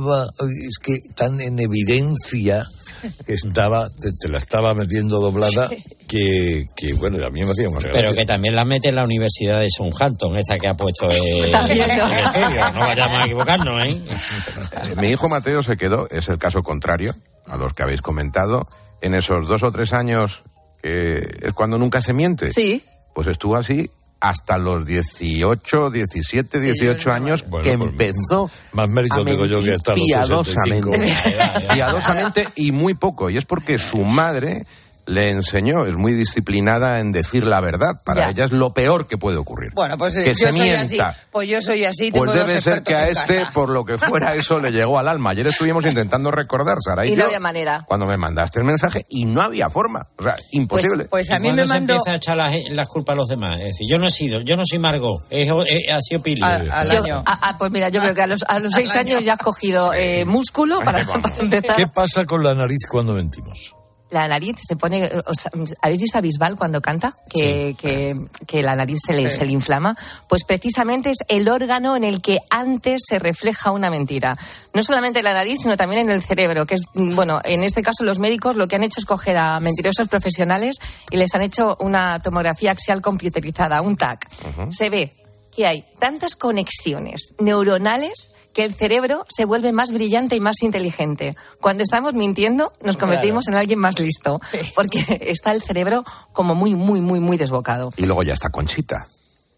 es que tan en evidencia que te la estaba metiendo doblada que bueno, a mí me hacía una gracia. Pero que también la mete en la Universidad de Southampton, esta que ha puesto el estudio. No vayamos a equivocarnos, ¿eh? Mi hijo Mateo se quedó, es el caso contrario a los que habéis comentado, en esos 2 o 3 años que es cuando nunca se miente. Sí. Pues estuvo así hasta los 18, 17, 18 años, bueno, que empezó más mérito tengo yo que hasta los 65. Piadosamente y muy poco. Y es porque su madre le enseñó, es muy disciplinada en decir la verdad. Para ella es lo peor que puede ocurrir. Bueno, pues que se mienta. Así. Pues yo soy así. Pues debe ser que a este, por lo que fuera, eso le llegó al alma. Ayer estuvimos intentando recordar, Sara y no había manera. Cuando me mandaste el mensaje y no había forma. O sea, imposible. Pues a mí me mandó... se empieza a echar las culpas a los demás? Es decir, yo no soy Margot, ha sido Pili. Pues mira, yo creo que a los 6 años ya has cogido músculo para empezar. ¿Qué pasa con la nariz cuando mentimos? La nariz se pone... ¿Habéis visto a Bisbal cuando canta? Que la nariz se le inflama. Pues precisamente es el órgano en el que antes se refleja una mentira. No solamente la nariz, sino también en el cerebro, que es, bueno, en este caso los médicos lo que han hecho es coger a mentirosos profesionales y les han hecho una tomografía axial computerizada, un TAC. Uh-huh. Se ve que hay tantas conexiones neuronales que el cerebro se vuelve más brillante y más inteligente. Cuando estamos mintiendo, nos convertimos en alguien más listo, porque está el cerebro como muy, muy, muy, muy desbocado. Y luego ya está Conchita.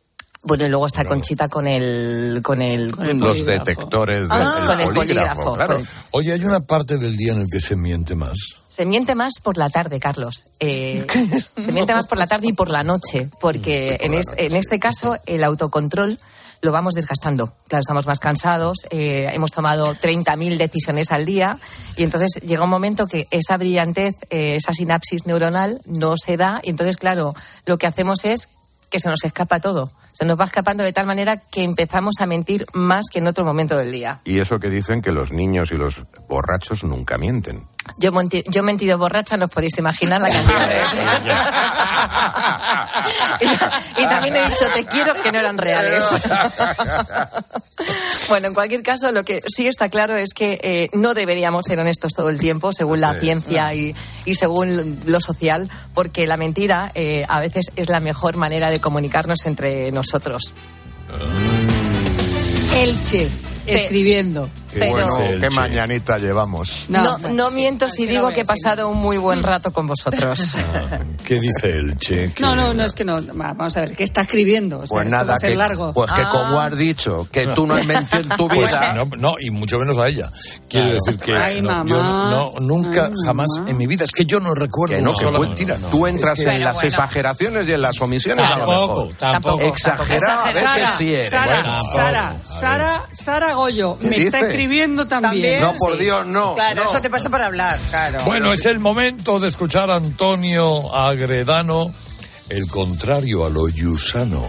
Bueno, y luego está Conchita con los detectores con el polígrafo. Claro. Oye, hay una parte del día en el que se miente más. Se miente más por la tarde, Carlos. Se miente más por la tarde y por la noche, porque en este caso el autocontrol lo vamos desgastando. Claro, estamos más cansados, hemos tomado 30.000 decisiones al día y entonces llega un momento que esa brillantez, esa sinapsis neuronal no se da y entonces, claro, lo que hacemos es que se nos escapa todo. Se nos va escapando de tal manera que empezamos a mentir más que en otro momento del día. Y eso que dicen que los niños y los borrachos nunca mienten. Yo he mentido borracha, no os podéis imaginar la cantidad de... y también he dicho te quiero, que no eran reales. Bueno, en cualquier caso, lo que sí está claro es que no deberíamos ser honestos todo el tiempo, según la ciencia y según lo social, porque la mentira a veces es la mejor manera de comunicarnos entre nosotros. Elche, escribiendo. Qué mañanita llevamos. No miento si digo que he pasado un muy buen rato con vosotros. ¿Qué dice Elche? No, es que no. Vamos a ver, ¿qué está escribiendo? O sea, pues nada, esto va a ser largo. Pues que como has dicho, que tú no has mentido en tu vida. Pues, no, y mucho menos a ella. Quiero decir que mamá. yo nunca, jamás en mi vida, es que yo no recuerdo una sola mentira. Tú entras en las exageraciones y en las omisiones. Tampoco. Exagerado a veces sí eres. Sara Goyo, me está escribiendo también. No, por Dios, no. Claro, no. eso te pasa para hablar, claro. Bueno, es el momento de escuchar a Antonio Agredano, el contrario a lo yusano.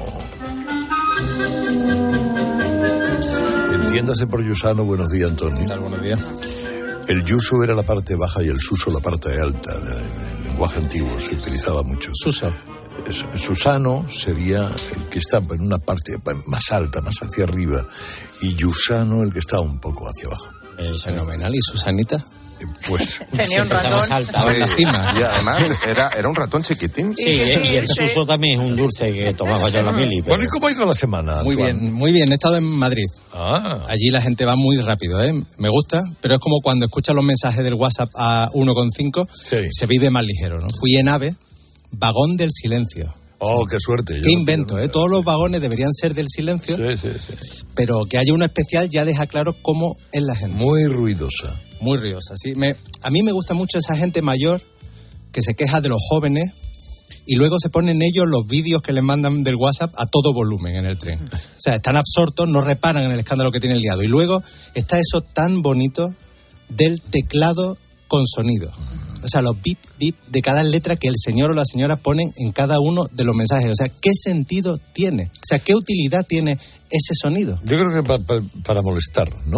Entiéndase por yusano, buenos días, Antonio. ¿Qué tal? Buenos días. El yuso era la parte baja y el suso la parte alta. El lenguaje antiguo se utilizaba mucho. Suso. Susano sería el que está en una parte más alta, más hacia arriba, y Yusano el que está un poco hacia abajo. Fenomenal. ¿Y Susanita? Pues tenía un ratón más alta, en la cima. Y además era un ratón chiquitín. Sí, y el suso también es un dulce que tomaba yo en la mili. Bueno, ¿y cómo ha ido la semana? Muy bien. He estado en Madrid. Allí la gente va muy rápido, me gusta, pero es como cuando escuchas los mensajes del WhatsApp a 1,5, se vive más ligero, ¿no? Fui en AVE, vagón del silencio. Oh, qué suerte. Qué invento, Todos los vagones deberían ser del silencio, pero que haya uno especial ya deja claro cómo es la gente. Muy ruidosa, sí. A mí me gusta mucho esa gente mayor que se queja de los jóvenes y luego se ponen ellos los vídeos que les mandan del WhatsApp a todo volumen en el tren. O sea, están absortos, no reparan en el escándalo que tiene el liado. Y luego está eso tan bonito del teclado con sonido. O sea, los bip, bip de cada letra que el señor o la señora ponen en cada uno de los mensajes. O sea, ¿qué sentido tiene? O sea, ¿qué utilidad tiene ese sonido? Yo creo que para molestar, ¿no?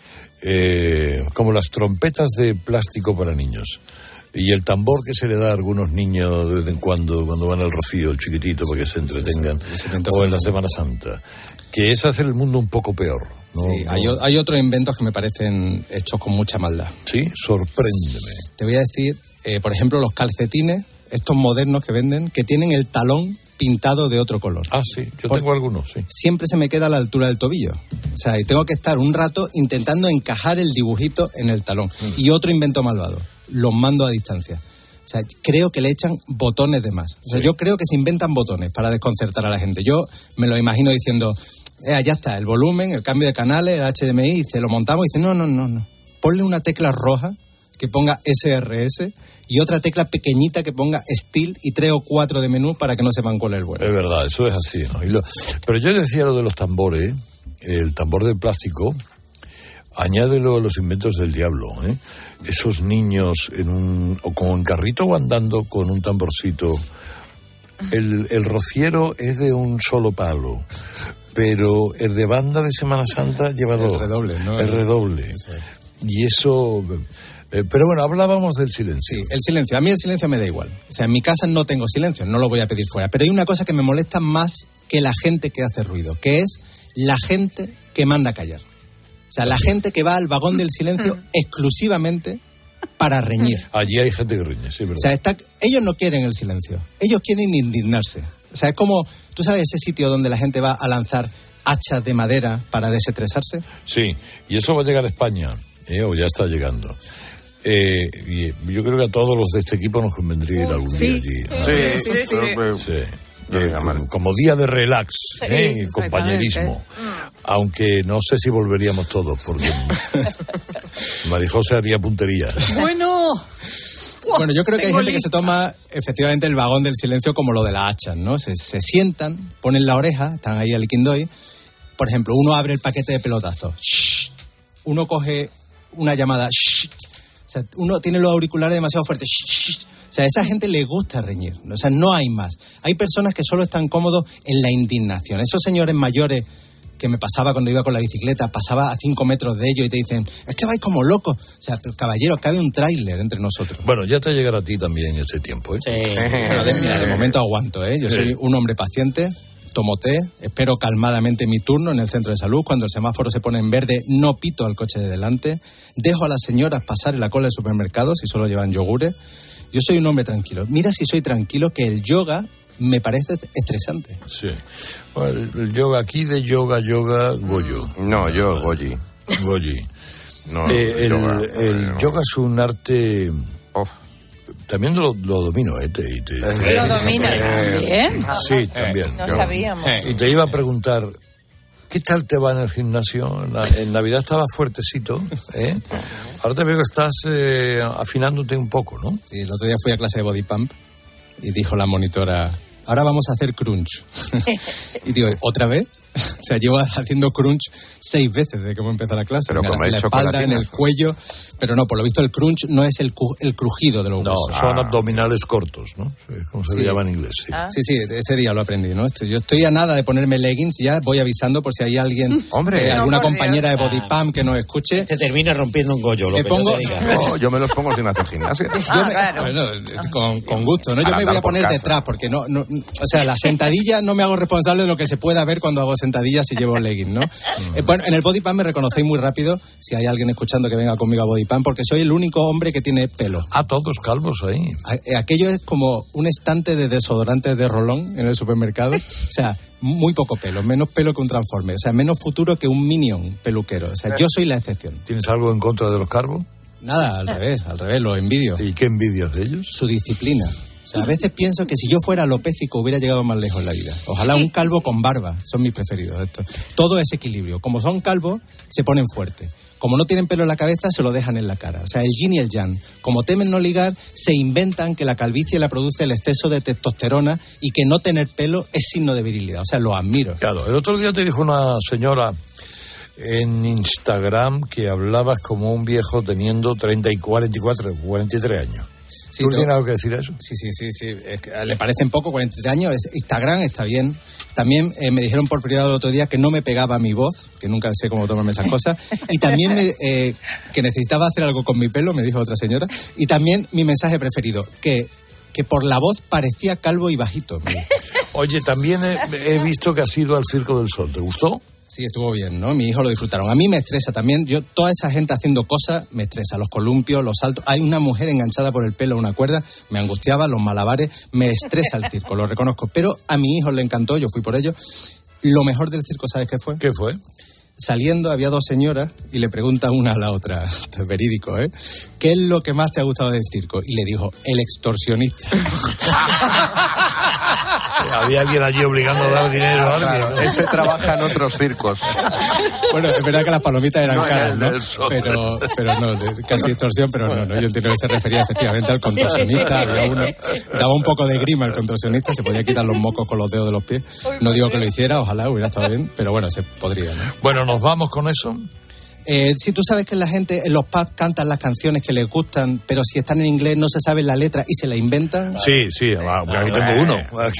Como las trompetas de plástico para niños. Y el tambor que se le da a algunos niños de vez en cuando van al Rocío, el chiquitito, para que se entretengan. O en la Semana Santa. Que es hacer el mundo un poco peor. Hay otros inventos que me parecen hechos con mucha maldad. Sí, sorpréndeme. Te voy a decir, por ejemplo, los calcetines, estos modernos que venden, que tienen el talón pintado de otro color. Ah, sí, yo tengo algunos, sí. Siempre se me queda a la altura del tobillo. O sea, y tengo que estar un rato intentando encajar el dibujito en el talón. Y otro invento malvado, los mando a distancia. O sea, creo que le echan botones de más. O sea, yo creo que se inventan botones para desconcertar a la gente. Yo me lo imagino diciendo, ya está, el volumen, el cambio de canales, el HDMI, y se lo montamos y dice, no. Ponle una tecla roja que ponga SRS y otra tecla pequeñita que ponga Still y 3 o 4 de menú para que no sepan cuál es el bueno. Es verdad, eso es así, ¿no? Pero yo decía lo de los tambores, el tambor de plástico, añádelo a los inventos del diablo, Esos niños o con carrito o andando con un tamborcito. El rociero es de un solo palo, pero el de banda de Semana Santa lleva dos. El redoble, ¿no? El redoble. Sí. Y eso... pero bueno, hablábamos del silencio. Sí, el silencio. A mí el silencio me da igual. O sea, en mi casa no tengo silencio, no lo voy a pedir fuera. Pero hay una cosa que me molesta más que la gente que hace ruido, que es la gente que manda a callar. O sea, la gente que va al vagón del silencio exclusivamente para reñir. Allí hay gente que reñe, sí, ¿verdad? O sea, ellos no quieren el silencio. Ellos quieren indignarse. O sea, es como, ¿tú sabes ese sitio donde la gente va a lanzar hachas de madera para desestresarse? Sí, y eso va a llegar a España, o ya está llegando. Y yo creo que a todos los de este equipo nos convendría ir algún día allí. Sí. como día de relax, Sí, compañerismo. Aunque no sé si volveríamos todos, porque Marijose haría puntería. Bueno, yo creo que hay gente que se toma efectivamente el vagón del silencio como lo de las hachas, ¿no? Se sientan, ponen la oreja, están ahí al liquindoy. Por ejemplo, uno abre el paquete de pelotazos. Shh. Uno coge una llamada. Shh. O sea, uno tiene los auriculares demasiado fuertes. Shh. O sea, a esa gente le gusta reñir. O sea, no hay más. Hay personas que solo están cómodos en la indignación. Esos señores mayores que me pasaba cuando iba con la bicicleta, pasaba a 5 metros de ellos y te dicen, es que vais como locos. O sea, pero, caballero, cabe un tráiler entre nosotros. Bueno, ya te llegará a ti también ese tiempo, ¿eh? Pero de momento aguanto, ¿eh? Yo soy un hombre paciente, tomo té, espero calmadamente mi turno en el centro de salud. Cuando el semáforo se pone en verde, no pito al coche de delante. Dejo a las señoras pasar en la cola del supermercado si solo llevan yogures. Yo soy un hombre tranquilo. Mira si soy tranquilo, que el yoga me parece estresante. Sí. Bueno, el yoga aquí de yoga, Goyo. No, yo, Goyi. No, el yoga es un arte... También lo domino, ¿eh? ¿Lo domina también? Sí, también. No sabíamos. Y te iba a preguntar, ¿qué tal te va en el gimnasio? En Navidad estabas fuertecito, ¿eh? Ahora te veo que estás afinándote un poco, ¿no? Sí, el otro día fui a clase de body pump y dijo la monitora, ahora vamos a hacer crunch. Y digo, ¿otra vez? O sea, llevo haciendo crunch 6 veces desde que hemos empezado la clase. Pero en la espalda, en el cuello. Pero no, por lo visto el crunch no es el crujido de los huesos. No, son abdominales cortos, ¿no? Como se llama en inglés. Sí. Sí, ese día lo aprendí, ¿no? Yo estoy a nada de ponerme leggings, ya voy avisando por si hay alguien, alguna compañera de body pump que nos escuche. Te termina rompiendo un Goyo, lo que pongo... yo te diga. No, yo me los pongo sin hacer gimnasia. Bueno, con gusto, ¿no? Yo me voy a poner detrás, porque no, o sea, la sentadilla no me hago responsable de lo que se pueda ver cuando hago sentadillas y llevo leggings, ¿no? Bueno, en el body pump me reconocéis muy rápido, si hay alguien escuchando que venga conmigo a body pump, porque soy el único hombre que tiene pelo. Todos calvos ahí. Aquello es como un estante de desodorantes de Rolón en el supermercado. O sea, muy poco pelo, menos pelo que un Transformer. O sea, menos futuro que un Minion peluquero. O sea, yo soy la excepción. ¿Tienes algo en contra de los calvos? Nada, al revés, los envidio. ¿Y qué envidias de ellos? Su disciplina. O sea, a veces pienso que si yo fuera alopécico hubiera llegado más lejos en la vida. Ojalá un calvo con barba, son mis preferidos. Todo es equilibrio. Como son calvos, se ponen fuertes. Como no tienen pelo en la cabeza, se lo dejan en la cara. O sea, el yin y el yang. Como temen no ligar, se inventan que la calvicie la produce el exceso de testosterona y que no tener pelo es signo de virilidad. O sea, lo admiro. Claro, el otro día te dijo una señora en Instagram que hablabas como un viejo teniendo 43 años. Sí, ¿Tú tienes algo que decir a eso? Sí. Es que le parecen poco, 43 años. Instagram está bien. También me dijeron por privado el otro día que no me pegaba mi voz, que nunca sé cómo tomarme esas cosas. Y también que necesitaba hacer algo con mi pelo, me dijo otra señora. Y también mi mensaje preferido, que por la voz parecía calvo y bajito. Oye, también he visto que has ido al Circo del Sol. ¿Te gustó? Sí, estuvo bien, ¿no? Mi hijo lo disfrutaron. A mí me estresa también. Toda esa gente haciendo cosas me estresa. Los columpios, los saltos. Hay una mujer enganchada por el pelo a una cuerda. Me angustiaba, los malabares. Me estresa el circo, lo reconozco. Pero a mi hijo le encantó, yo fui por ello. Lo mejor del circo, ¿sabes qué fue? ¿Qué fue? Saliendo había 2 señoras y le pregunta una a la otra, esto es verídico, ¿eh? ¿Qué es lo que más te ha gustado del circo? Y le dijo, el extorsionista. Había alguien allí obligando a dar dinero a alguien, ¿no? Ese trabaja en otros circos. Bueno, es verdad que las palomitas eran caras, ¿no? Pero no, casi extorsión, pero no. Yo entiendo que se refería efectivamente al contorsionista. Había uno, daba un poco de grima el contorsionista, se podía quitar los mocos con los dedos de los pies. No digo que lo hiciera, ojalá hubiera estado bien, pero bueno, se podría, ¿no? Bueno, ¿nos vamos con eso? Si tú sabes que la gente en los pubs cantan las canciones que les gustan, pero si están en inglés no se sabe la letra y se la inventan. Sí, aquí tengo uno.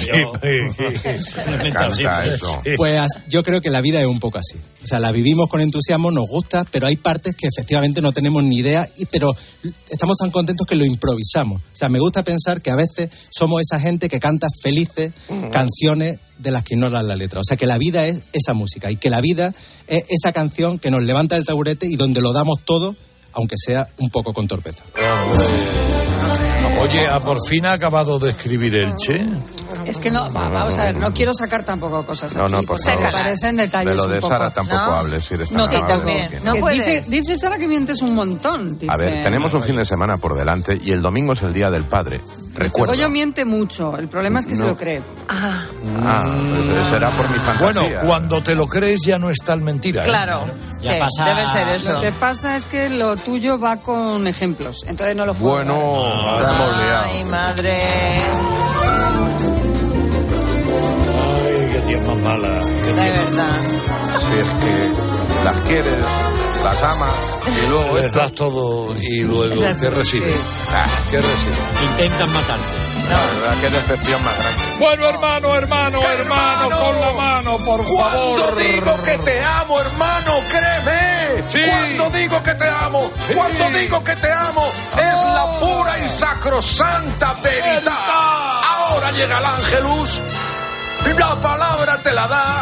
Pues yo creo que la vida es un poco así. O sea, la vivimos con entusiasmo, nos gusta, pero hay partes que efectivamente no tenemos ni idea, pero estamos tan contentos que lo improvisamos. O sea, me gusta pensar que a veces somos esa gente que canta felices canciones de las que ignoran la letra. O sea, que la vida es esa música y que la vida es esa canción que nos levanta del taburete y donde lo damos todo, aunque sea un poco con torpeza. Oye, ¿por fin ha acabado de escribir Elche? Es que no, vamos a ver, no quiero sacar tampoco cosas aquí. No, por porque me parecen detalles de lo de un poco. Sara tampoco hables, si eres tan amable. también. No Que puedes. dice Sara que mientes un montón. Dice, A ver, tenemos un fin de semana por delante y el domingo es el Día del Padre. Recuerda. Cogollo miente mucho, el problema es que se lo cree. Pues será por mi fantasía. Bueno, cuando te lo crees ya no es tal mentira. Claro. Ya Sí, pasa. debe ser eso. Lo que pasa es que lo tuyo va con ejemplos, entonces no lo puedo Bueno, la hemos liado. Ay, madre. Ay, qué tía más mala. De verdad. Si es que las quieres, las amas y luego Les das todo y luego ¿qué recibes? ¿Qué recibes? Intentan matarte. La verdad, qué decepción más grande. Bueno, hermano, con la mano, por favor. Cuando digo que te amo, hermano, créeme. Sí. Cuando digo que te amo, cuando digo que te amo, es la pura y sacrosanta veridad. Ahora llega el ángelus y la palabra te la da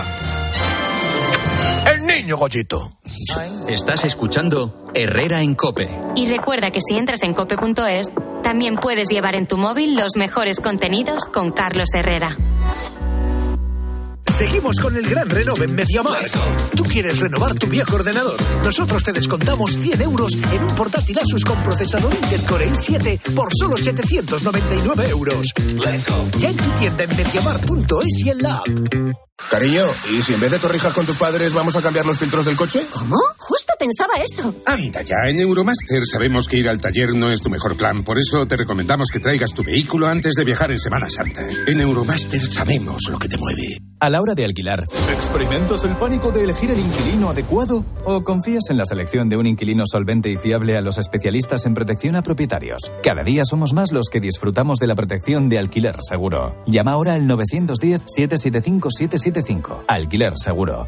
el niño Goyito. Estás escuchando Herrera en COPE. Y recuerda que si entras en cope.es, también puedes llevar en tu móvil los mejores contenidos con Carlos Herrera. Seguimos con el gran renove en MediaMarkt. ¿Tú quieres renovar tu viejo ordenador? Nosotros te descontamos 100 euros en un portátil Asus con procesador Intel Core i7 por solo 799 euros. Ya en tu tienda en MediaMarkt.es y en la app. Cariño, ¿y si en vez de torrijas con tus padres vamos a cambiar los filtros del coche? ¿Cómo? Justo pensaba eso. Anda ya, en Euromaster sabemos que ir al taller no es tu mejor plan. Por eso te recomendamos que traigas tu vehículo antes de viajar en Semana Santa. En Euromaster sabemos lo que te mueve. A la hora de alquilar, ¿experimentas el pánico de elegir el inquilino adecuado? ¿O confías en la selección de un inquilino solvente y fiable a los especialistas en protección a propietarios? Cada día somos más los que disfrutamos de la protección de Alquiler Seguro. Llama ahora al 910-775-775. Alquiler Seguro.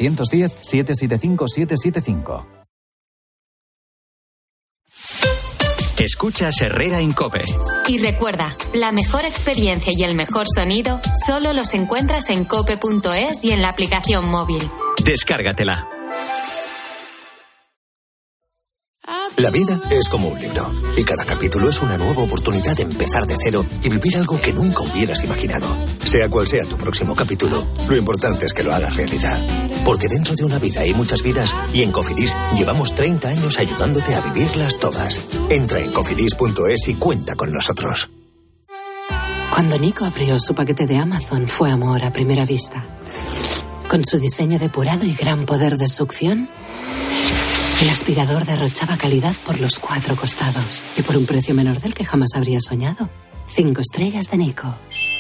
910-775-775. Escuchas Herrera en COPE. Y recuerda, la mejor experiencia y el mejor sonido solo los encuentras en cope.es y en la aplicación móvil. Descárgatela. La vida es como un libro y cada capítulo es una nueva oportunidad de empezar de cero y vivir algo que nunca hubieras imaginado. Sea cual sea tu próximo capítulo, lo importante es que lo hagas realidad. Porque dentro de una vida hay muchas vidas y en Cofidis llevamos 30 años ayudándote a vivirlas todas. Entra en cofidis.es y cuenta con nosotros. Cuando Nico abrió su paquete de Amazon fue amor a primera vista. Con su diseño depurado y gran poder de succión, el aspirador derrochaba calidad por los 4 costados y por un precio menor del que jamás habría soñado. 5 estrellas de Nico.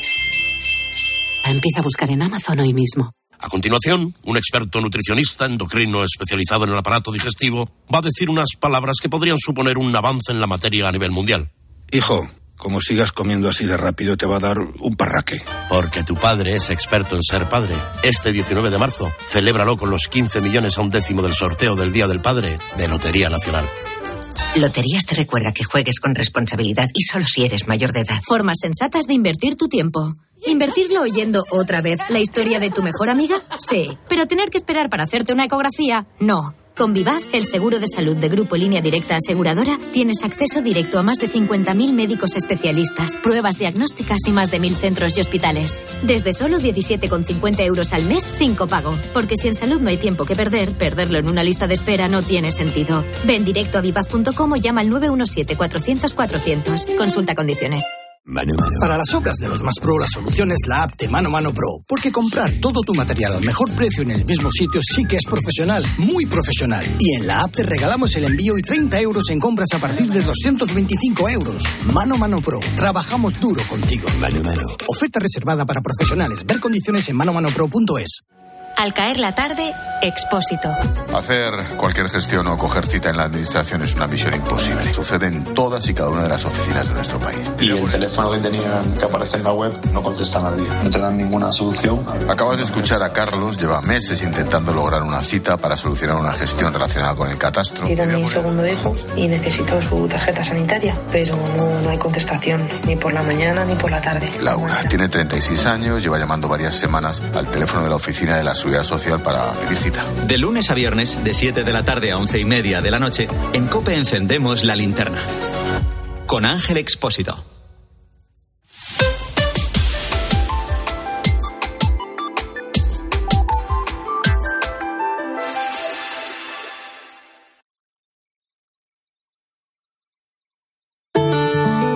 Empieza a buscar en Amazon hoy mismo. A continuación, un experto nutricionista endocrino especializado en el aparato digestivo va a decir unas palabras que podrían suponer un avance en la materia a nivel mundial. Hijo, como sigas comiendo así de rápido te va a dar un parraque. Porque tu padre es experto en ser padre. Este 19 de marzo, celébralo con los 15 millones a un décimo del sorteo del Día del Padre de Lotería Nacional. Loterías te recuerda que juegues con responsabilidad y solo si eres mayor de edad. Formas sensatas de invertir tu tiempo. ¿Invertirlo oyendo otra vez la historia de tu mejor amiga? Sí. Pero tener que esperar para hacerte una ecografía, no. Con Vivaz, el seguro de salud de Grupo Línea Directa Aseguradora, tienes acceso directo a más de 50.000 médicos especialistas, pruebas diagnósticas y más de 1.000 centros y hospitales. Desde solo 17,50 euros al mes sin copago. Porque si en salud no hay tiempo que perder, perderlo en una lista de espera no tiene sentido. Ven directo a vivaz.com o llama al 917-400-400. Consulta condiciones. Mano Mano. Para las obras de los más pro, la solución es la app de Mano Mano Pro. Porque comprar todo tu material al mejor precio en el mismo sitio sí que es profesional, muy profesional. Y en la app te regalamos el envío y 30 euros en compras a partir de 225 euros. Mano Mano Pro. Trabajamos duro contigo. Mano Mano. Oferta reservada para profesionales. Ver condiciones en manomanopro.es. Al caer la tarde, Expósito. Hacer cualquier gestión o coger cita en la administración es una misión imposible. Sucede en todas y cada una de las oficinas de nuestro país. Y el teléfono que tenían que aparece en la web no contesta a nadie. No te dan ninguna solución. Acabas de escuchar a Carlos. Lleva meses intentando lograr una cita para solucionar una gestión relacionada con el catastro. He ido a mi segundo hijo y necesito su tarjeta sanitaria, pero no hay contestación ni por la mañana ni por la tarde. Laura tiene 36 años, lleva llamando varias semanas al teléfono de la oficina de la Seguridad Social para pedir cita. De lunes a viernes, de 7 de la tarde a 11:30 de la noche, en COPE encendemos la linterna. Con Ángel Expósito.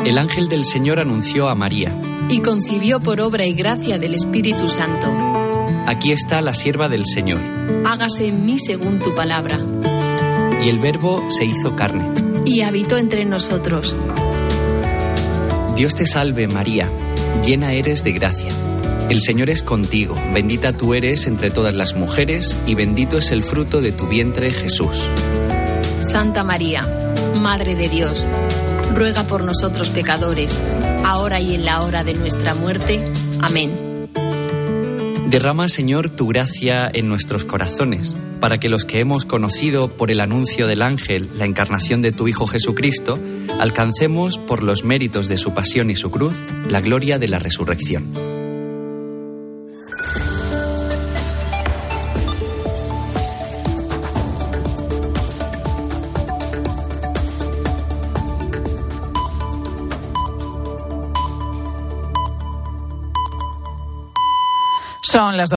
El ángel del Señor anunció a María: y concibió por obra y gracia del Espíritu Santo. Aquí está la sierva del Señor. Hágase en mí según tu palabra. Y el Verbo se hizo carne. Y habitó entre nosotros. Dios te salve, María, llena eres de gracia. El Señor es contigo, bendita tú eres entre todas las mujeres, y bendito es el fruto de tu vientre, Jesús. Santa María, Madre de Dios, ruega por nosotros pecadores, ahora y en la hora de nuestra muerte. Amén. Derrama, Señor, tu gracia en nuestros corazones, para que los que hemos conocido por el anuncio del ángel la encarnación de tu Hijo Jesucristo, alcancemos, por los méritos de su pasión y su cruz, la gloria de la resurrección. Son las